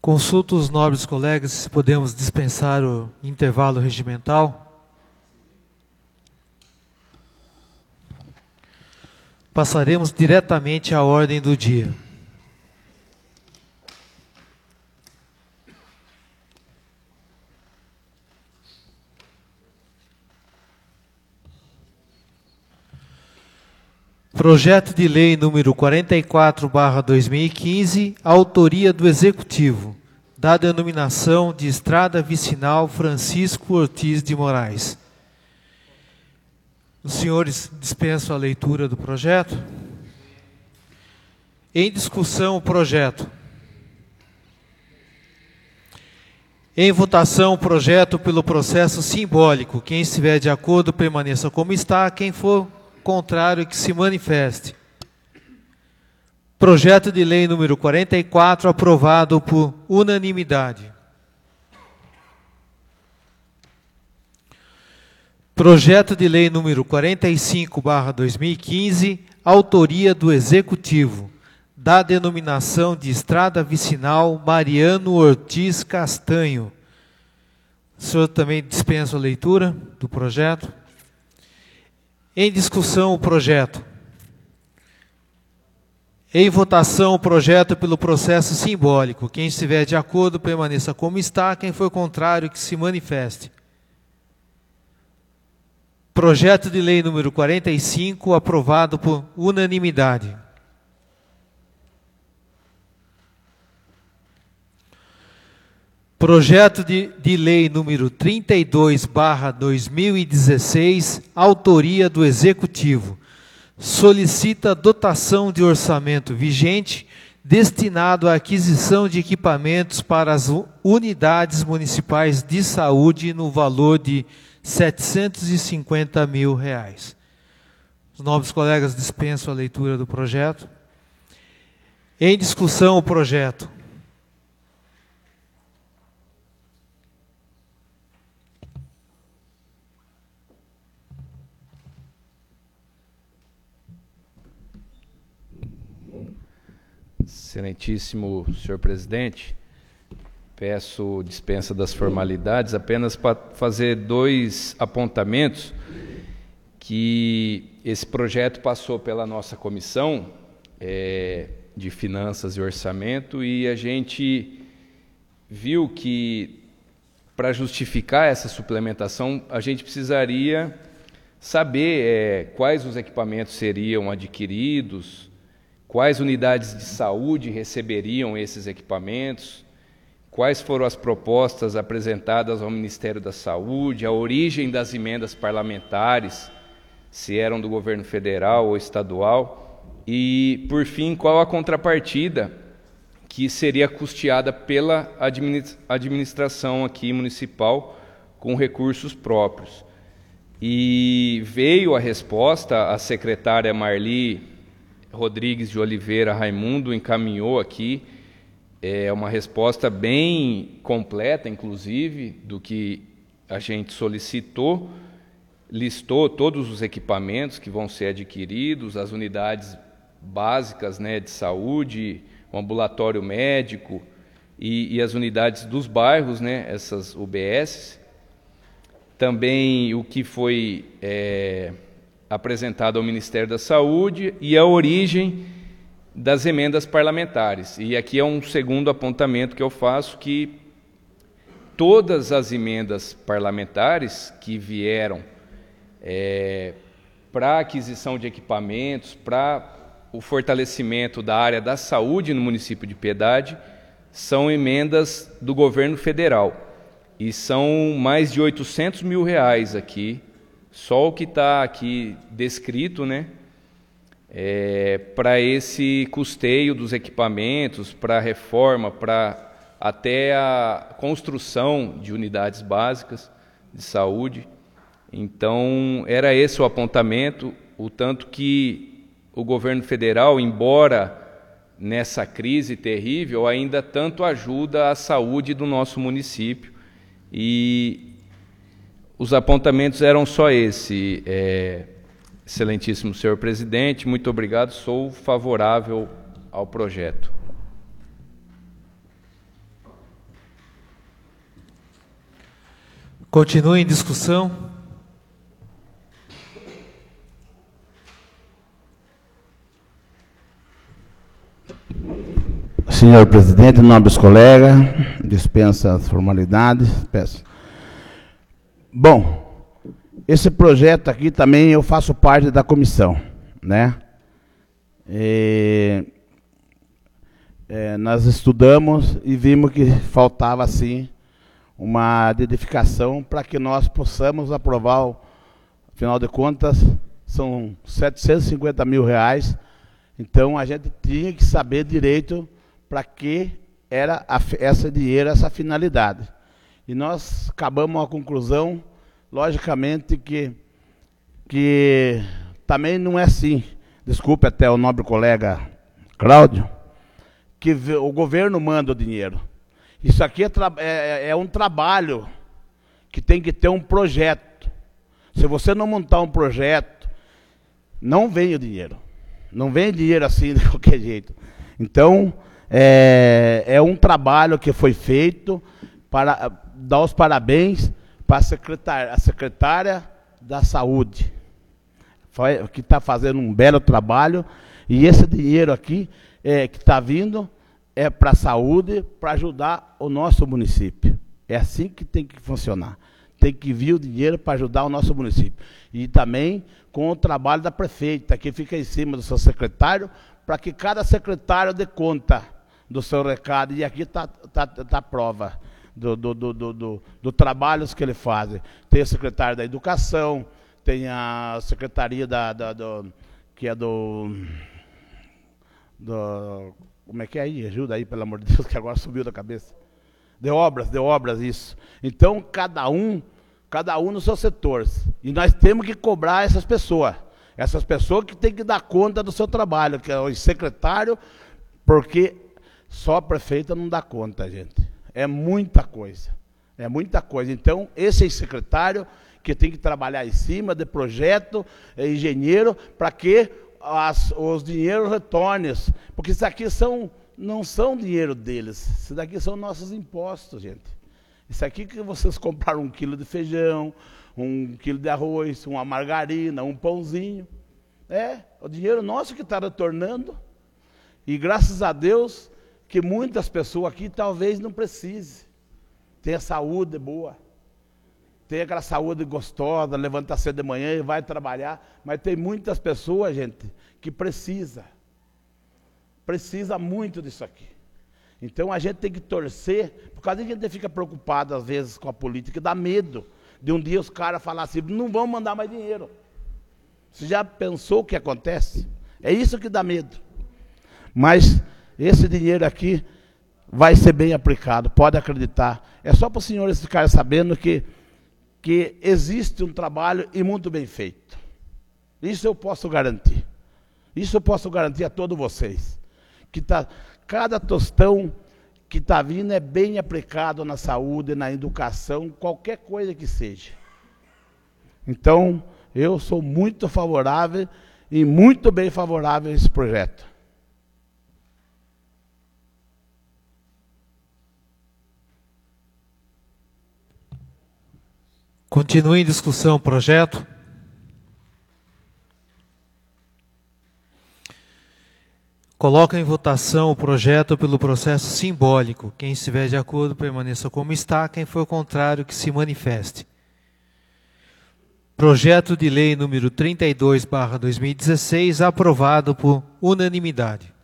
Consulto os nobres colegas se podemos dispensar o intervalo regimental. Passaremos diretamente à ordem do dia. Projeto de Lei número quarenta e quatro barra dois mil e quinze, autoria do Executivo, da denominação de Estrada Vicinal Francisco Ortiz de Moraes. Os senhores dispensam a leitura do projeto? Em discussão o projeto. Em votação o projeto pelo processo simbólico. Quem estiver de acordo permaneça como está, quem for contrário que se manifeste. Projeto de Lei número quarenta e quatro, aprovado por unanimidade. Projeto de Lei número quarenta e cinco barra dois mil e quinze, autoria do Executivo, da denominação de Estrada Vicinal Mariano Ortiz Castanho. O senhor também dispensa a leitura do projeto? Em discussão o projeto. Em votação o projeto pelo processo simbólico. Quem estiver de acordo permaneça como está, quem for contrário que se manifeste. Projeto de Lei número quarenta e cinco, aprovado por unanimidade. Projeto de, de Lei número trinta e dois barra dois mil e dezesseis, autoria do Executivo. Solicita dotação de orçamento vigente destinado à aquisição de equipamentos para as unidades municipais de saúde no valor de setecentos e cinquenta mil reais. Os nobres colegas dispensam a leitura do projeto. Em discussão o projeto. Excelentíssimo senhor presidente, peço dispensa das formalidades apenas para fazer dois apontamentos, que esse projeto passou pela nossa comissão é, de Finanças e Orçamento e a gente viu que para justificar essa suplementação a gente precisaria saber é, quais os equipamentos seriam adquiridos, quais unidades de saúde receberiam esses equipamentos, quais foram as propostas apresentadas ao Ministério da Saúde, a origem das emendas parlamentares, se eram do governo federal ou estadual, e, por fim, qual a contrapartida que seria custeada pela administração aqui municipal com recursos próprios. E veio a resposta, a secretária Marli Rodrigues de Oliveira Raimundo encaminhou aqui é, uma resposta bem completa, inclusive, do que a gente solicitou, listou todos os equipamentos que vão ser adquiridos, as unidades básicas, né, de saúde, o ambulatório médico e, e as unidades dos bairros, né, essas U B S. Também o que foi é, apresentado ao Ministério da Saúde e a origem das emendas parlamentares. E aqui é um segundo apontamento que eu faço, que todas as emendas parlamentares que vieram é, para a aquisição de equipamentos, para o fortalecimento da área da saúde no município de Piedade, são emendas do governo federal. E são mais de oitocentos mil reais aqui, só o que está aqui descrito, né, é, para esse custeio dos equipamentos, para a reforma, para até a construção de unidades básicas de saúde. Então, era esse o apontamento, o tanto que o governo federal, embora nessa crise terrível, ainda tanto ajuda a saúde do nosso município. E os apontamentos eram só esse, é, excelentíssimo senhor presidente, muito obrigado, sou favorável ao projeto. Continua em discussão. Senhor presidente, nobres colegas, dispensa as formalidades, peço. Bom, esse projeto aqui também eu faço parte da comissão, né? E, é, nós estudamos e vimos que faltava, sim, uma edificação para que nós possamos aprovar, o, afinal de contas, são setecentos e cinquenta mil reais, então a gente tinha que saber direito para que era a, essa dinheiro, essa finalidade. E nós acabamos a conclusão, logicamente, que, que também não é assim, desculpe até o nobre colega Cláudio, que o governo manda o dinheiro. Isso aqui é, é, é um trabalho que tem que ter um projeto. Se você não montar um projeto, não vem o dinheiro. Não vem dinheiro assim de qualquer jeito. Então, é, é um trabalho que foi feito para dar os parabéns para a secretária, a secretária da Saúde, foi, que está fazendo um belo trabalho. E esse dinheiro aqui é, que está vindo é para a saúde, para ajudar o nosso município. É assim que tem que funcionar. Tem que vir o dinheiro para ajudar o nosso município. E também com o trabalho da prefeita, que fica em cima do seu secretário, para que cada secretário dê conta do seu recado. E aqui está tá, tá a prova do, do, do, do, do, do trabalhos que ele faz. Tem o secretário da Educação, tem a secretaria da, da, do, que é do... do como é que é aí? Ajuda aí, pelo amor de Deus, que agora subiu da cabeça. De obras, de obras, isso. Então, cada um, cada um no seu setor. E nós temos que cobrar essas pessoas. Essas pessoas que têm que dar conta do seu trabalho, que é o secretário, porque só a prefeita não dá conta, gente. É muita coisa. É muita coisa. Então, esse secretário que tem que trabalhar em cima de projeto, é engenheiro, para que As, os dinheiros retornem, porque isso aqui são, não são dinheiro deles, isso daqui são nossos impostos, gente. Isso aqui que vocês compraram um quilo de feijão, um quilo de arroz, uma margarina, um pãozinho, é o dinheiro nosso que está retornando. E graças a Deus que muitas pessoas aqui talvez não precisem, tenha saúde boa, tem aquela saúde gostosa, levanta cedo de manhã e vai trabalhar, mas tem muitas pessoas, gente, que precisa, precisa muito disso aqui. Então a gente tem que torcer, por causa que a gente fica preocupado às vezes com a política, dá medo de um dia os caras falar assim, não vão mandar mais dinheiro. Você já pensou o que acontece? É isso que dá medo. Mas esse dinheiro aqui vai ser bem aplicado, pode acreditar. É só para os senhores ficarem sabendo que que existe um trabalho e muito bem feito. Isso eu posso garantir. Isso eu posso garantir a todos vocês. Que tá, cada tostão que está vindo é bem aplicado na saúde, na educação, qualquer coisa que seja. Então, eu sou muito favorável e muito bem favorável a esse projeto. Continua em discussão o projeto. Coloca em votação o projeto pelo processo simbólico. Quem estiver de acordo, permaneça como está. Quem for contrário, que se manifeste. Projeto de lei número trinta e dois barra dois mil e dezesseis, aprovado por unanimidade.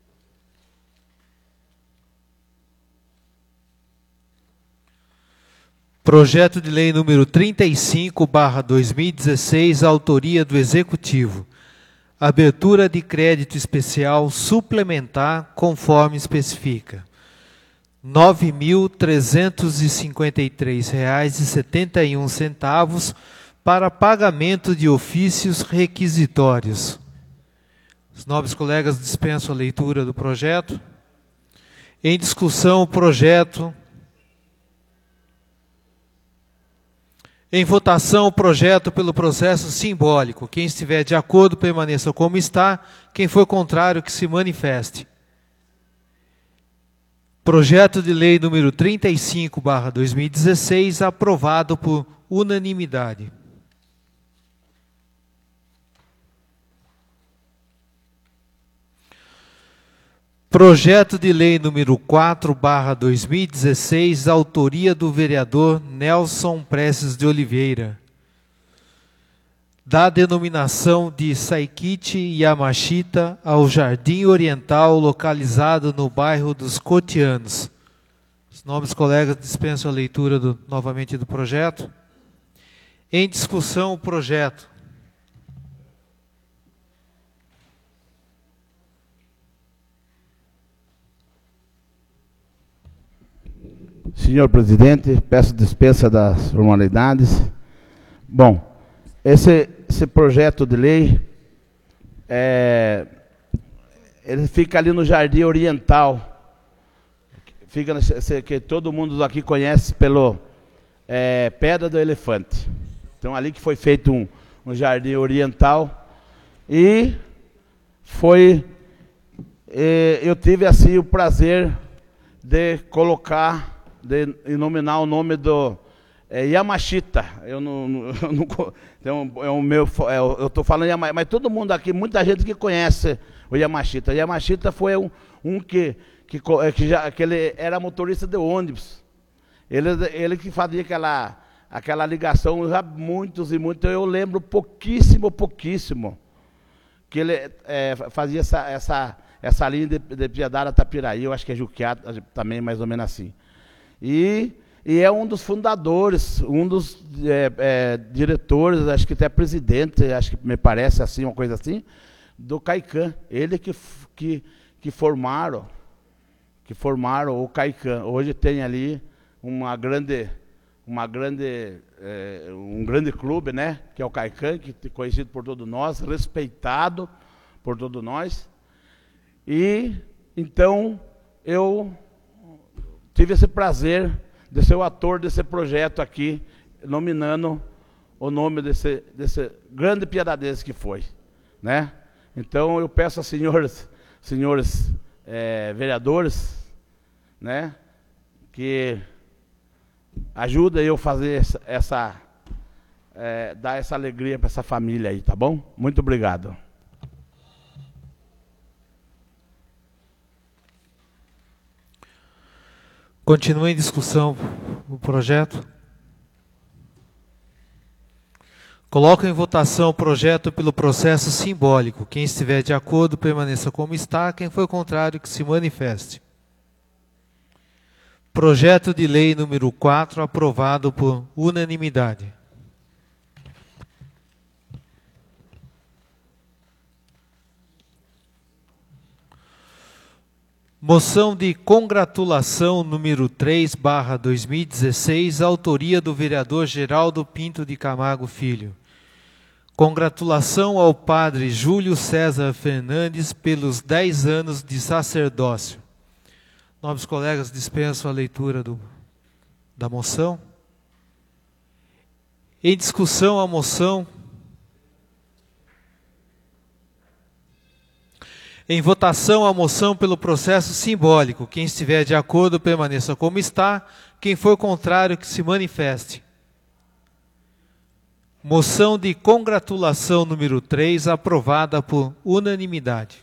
Projeto de lei número trinta e cinco barra dois mil e dezesseis, autoria do Executivo. Abertura de crédito especial suplementar, conforme especifica. nove mil trezentos e cinquenta e três reais e setenta e um centavos para pagamento de ofícios requisitórios. Os nobres colegas dispensam a leitura do projeto. Em discussão o projeto. Em votação o projeto pelo processo simbólico. Quem estiver de acordo, permaneça como está. Quem for contrário, que se manifeste. Projeto de lei número trinta e cinco barra dois mil e dezesseis, aprovado por unanimidade. Projeto de lei número quatro barra dois mil e dezesseis, autoria do vereador Nelson Prestes de Oliveira, da denominação de Saikichi Yamashita ao Jardim Oriental, localizado no bairro dos Cotianos. Os nobres colegas dispensam a leitura do, novamente do projeto. Em discussão, o projeto. Senhor presidente, peço dispensa das formalidades. Bom, esse, esse projeto de lei, é, ele fica ali no Jardim Oriental, fica nesse, que todo mundo aqui conhece pelo é, Pedra do Elefante. Então ali que foi feito um, um Jardim Oriental e foi, é, eu tive assim o prazer de colocar, de nominar o nome do é, Yamashita. Eu não, eu não então, é o meu, é, eu estou falando Yamashita, mas todo mundo aqui, muita gente que conhece o Yamashita. Yamashita foi um, um que, que, que, já, que ele era motorista de ônibus. Ele, ele que fazia aquela, aquela ligação já muitos e muitos. Eu lembro pouquíssimo, pouquíssimo que ele é, fazia essa, essa, essa linha de, de Piedade a Tapiraí. Eu acho que é Juquiá também, mais ou menos assim. E, e é um dos fundadores, um dos é, é, diretores, acho que até presidente, acho que me parece assim, uma coisa assim, do CAICAM. Ele que, que, que formaram, que formaram o CAICAM. Hoje tem ali uma grande, uma grande, é, um grande clube, né, que é o CAICAM, que é conhecido por todos nós, respeitado por todos nós. E então eu tive esse prazer de ser o ator desse projeto aqui, nominando o nome desse, desse grande piedadense que foi, né? Então eu peço aos senhores, senhores é, vereadores, né, que ajudem eu a fazer essa, essa é, dar essa alegria para essa família aí, tá bom? Muito obrigado. Continua em discussão o projeto. Coloco em votação o projeto pelo processo simbólico. Quem estiver de acordo, permaneça como está. Quem for contrário, que se manifeste. Projeto de lei número quatro, aprovado por unanimidade. Moção de congratulação número três barra dois mil e dezesseis, autoria do vereador Geraldo Pinto de Camargo Filho. Congratulação ao padre Júlio César Fernandes pelos dez anos de sacerdócio. Nobres colegas, dispenso a leitura do, da moção. Em discussão a moção. Em votação a moção pelo processo simbólico. Quem estiver de acordo, permaneça como está. Quem for contrário, que se manifeste. Moção de congratulação número três, aprovada por unanimidade.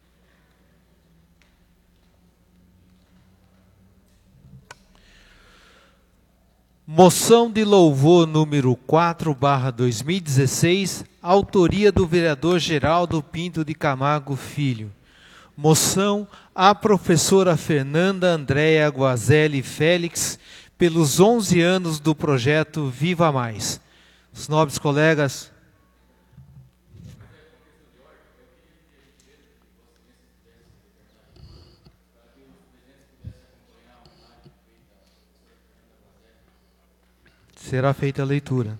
Moção de louvor número quatro barra dois mil e dezesseis, autoria do vereador Geraldo Pinto de Camargo Filho. Moção à professora Fernanda Andréa Guazelli Félix pelos onze anos do projeto Viva Mais. Os nobres colegas. Será feita a leitura.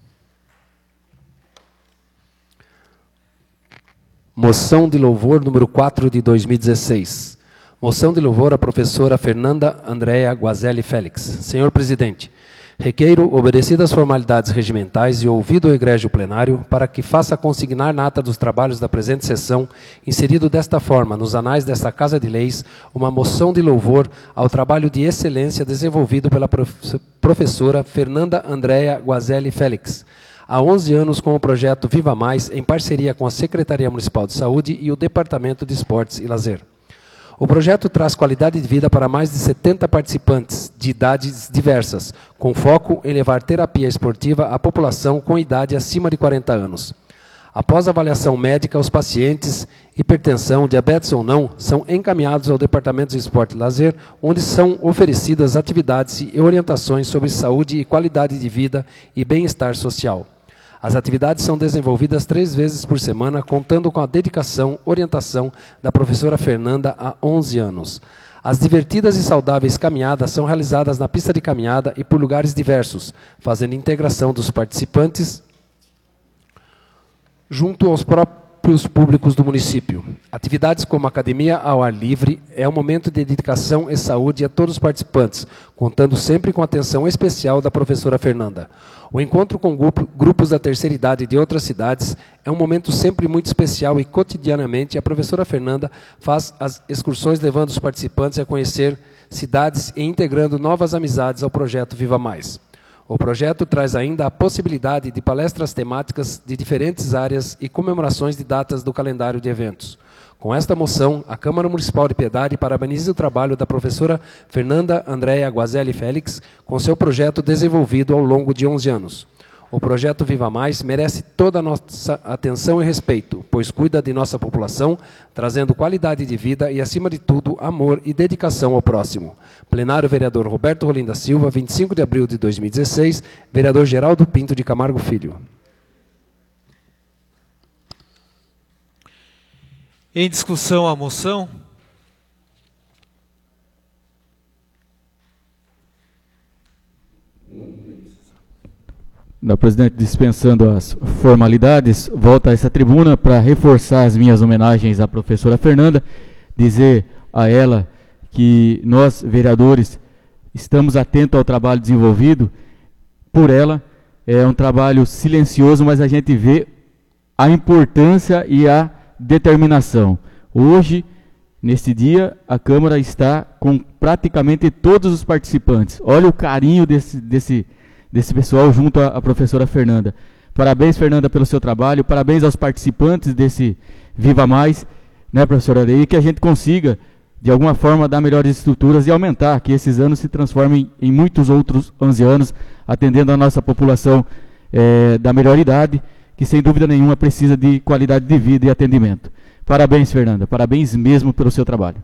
Moção de louvor número quatro de dois mil e dezesseis. Moção de louvor à professora Fernanda Andréa Guazelli Félix. Senhor presidente, Requeiro, obedecidas as formalidades regimentais e ouvido o egrégio plenário, para que faça consignar na ata dos trabalhos da presente sessão, inserido desta forma nos anais desta Casa de Leis, uma moção de louvor ao trabalho de excelência desenvolvido pela professora Fernanda Andréa Guazelli Félix, há onze anos com o projeto Viva Mais, em parceria com a Secretaria Municipal de Saúde e o Departamento de Esportes e Lazer. O projeto traz qualidade de vida para mais de setenta participantes de idades diversas, com foco em levar terapia esportiva à população com idade acima de quarenta anos. Após avaliação médica, os pacientes, hipertensão, diabetes ou não, são encaminhados ao Departamento de Esporte e Lazer, onde são oferecidas atividades e orientações sobre saúde e qualidade de vida e bem-estar social. As atividades são desenvolvidas três vezes por semana, contando com a dedicação, orientação da professora Fernanda há onze anos. As divertidas e saudáveis caminhadas são realizadas na pista de caminhada e por lugares diversos, fazendo integração dos participantes junto aos próprios públicos do município. Atividades como academia ao ar livre é um momento de dedicação e saúde a todos os participantes, contando sempre com atenção especial da professora Fernanda. O encontro com grupo, grupos da terceira idade de outras cidades é um momento sempre muito especial e, cotidianamente, a professora Fernanda faz as excursões levando os participantes a conhecer cidades e integrando novas amizades ao projeto Viva Mais. O projeto traz ainda a possibilidade de palestras temáticas de diferentes áreas e comemorações de datas do calendário de eventos. Com esta moção, a Câmara Municipal de Piedade parabeniza o trabalho da professora Fernanda Andréa Guazelli Félix com seu projeto desenvolvido ao longo de onze anos. O projeto Viva Mais merece toda a nossa atenção e respeito, pois cuida de nossa população, trazendo qualidade de vida e, acima de tudo, amor e dedicação ao próximo. Plenário Vereador Roberto Rolim da Silva, vinte e cinco de abril de dois mil e dezesseis, Vereador Geraldo Pinto de Camargo Filho. Em discussão a moção. Da presidente, dispensando as formalidades, volto a essa tribuna para reforçar as minhas homenagens à professora Fernanda, dizer a ela que nós, vereadores, estamos atentos ao trabalho desenvolvido por ela. É um trabalho silencioso, mas a gente vê a importância e a determinação. Hoje, neste dia, a Câmara está com praticamente todos os participantes. Olha o carinho desse, desse, desse pessoal junto à, à professora Fernanda. Parabéns, Fernanda, pelo seu trabalho. Parabéns aos participantes desse Viva Mais, né, professora? E que a gente consiga, de alguma forma, dar melhores estruturas e aumentar, que esses anos se transformem em muitos outros onze anos, atendendo a nossa população é, da melhor idade, que sem dúvida nenhuma precisa de qualidade de vida e atendimento. Parabéns, Fernanda, parabéns mesmo pelo seu trabalho.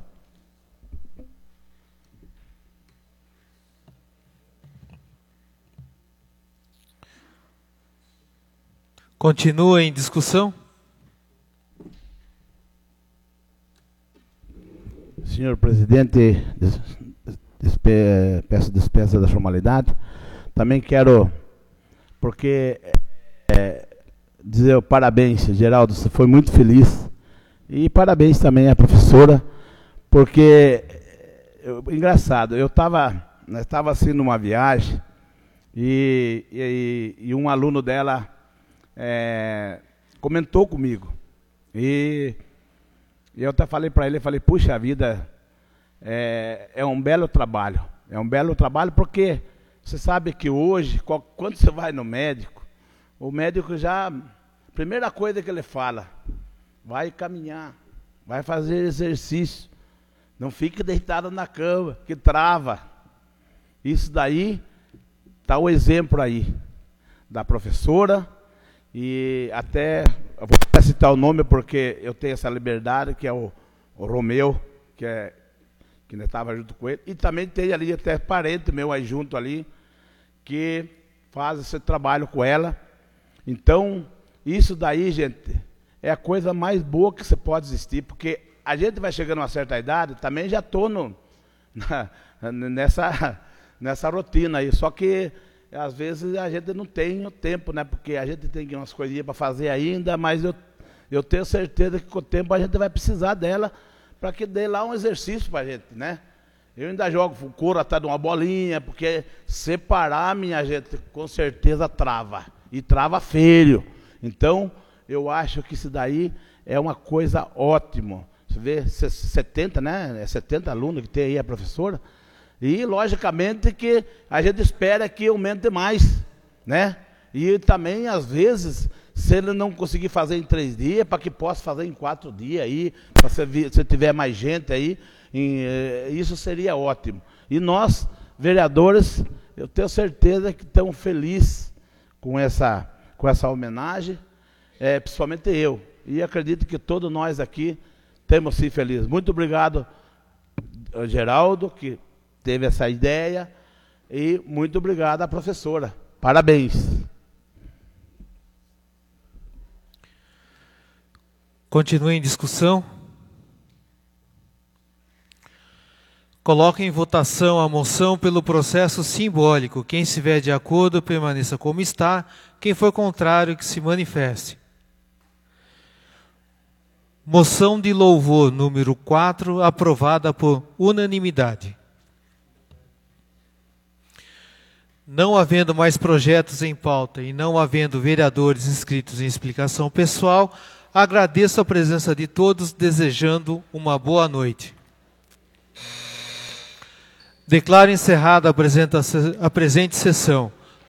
Continua em discussão? Senhor presidente, despe, peço dispensa da formalidade. Também quero, porque é, dizer parabéns, Geraldo, você foi muito feliz. E parabéns também à professora, porque, eu, engraçado, eu estava estava assim numa viagem e, e, e um aluno dela é, comentou comigo. E, e eu até falei para ele, falei, puxa vida, é, é um belo trabalho. É um belo trabalho porque você sabe que hoje, quando você vai no médico, o médico já, primeira coisa que ele fala, vai caminhar, vai fazer exercício, não fique deitado na cama, que trava. Isso daí, está o exemplo aí, da professora, e até, eu vou citar o nome porque eu tenho essa liberdade, que é o, o Romeu, que é, que estava junto com ele, e também tem ali até parente meu aí junto ali, que faz esse trabalho com ela. Então, isso daí, gente, é a coisa mais boa que você pode existir, porque a gente vai chegando a uma certa idade, também já estou nessa, nessa rotina aí, só que às vezes a gente não tem o tempo, né? Porque a gente tem umas coisinhas para fazer ainda, mas eu, eu tenho certeza que com o tempo a gente vai precisar dela para que dê lá um exercício para a gente, né? Eu ainda jogo couro até de uma bolinha, porque separar, minha gente, com certeza trava. E trava feio. Então, eu acho que isso daí é uma coisa ótima. Você vê, setenta, né? É setenta alunos que tem aí a professora. E, logicamente, que a gente espera que aumente mais, né? E também, às vezes, se ele não conseguir fazer em três dias, para que possa fazer em quatro dias aí, para se, se tiver mais gente aí, em, isso seria ótimo. E nós, vereadores, eu tenho certeza que estamos felizes com essa, com essa homenagem, é, principalmente eu. E acredito que todos nós aqui temos sim felizes. Muito obrigado, Geraldo, que teve essa ideia, e muito obrigado à professora. Parabéns. Continue em discussão. Coloque em votação a moção pelo processo simbólico. Quem estiver de acordo, permaneça como está. Quem for contrário, que se manifeste. Moção de louvor número quatro, aprovada por unanimidade. Não havendo mais projetos em pauta e não havendo vereadores inscritos em explicação pessoal, agradeço a presença de todos, desejando uma boa noite. Declaro encerrada a presente sessão.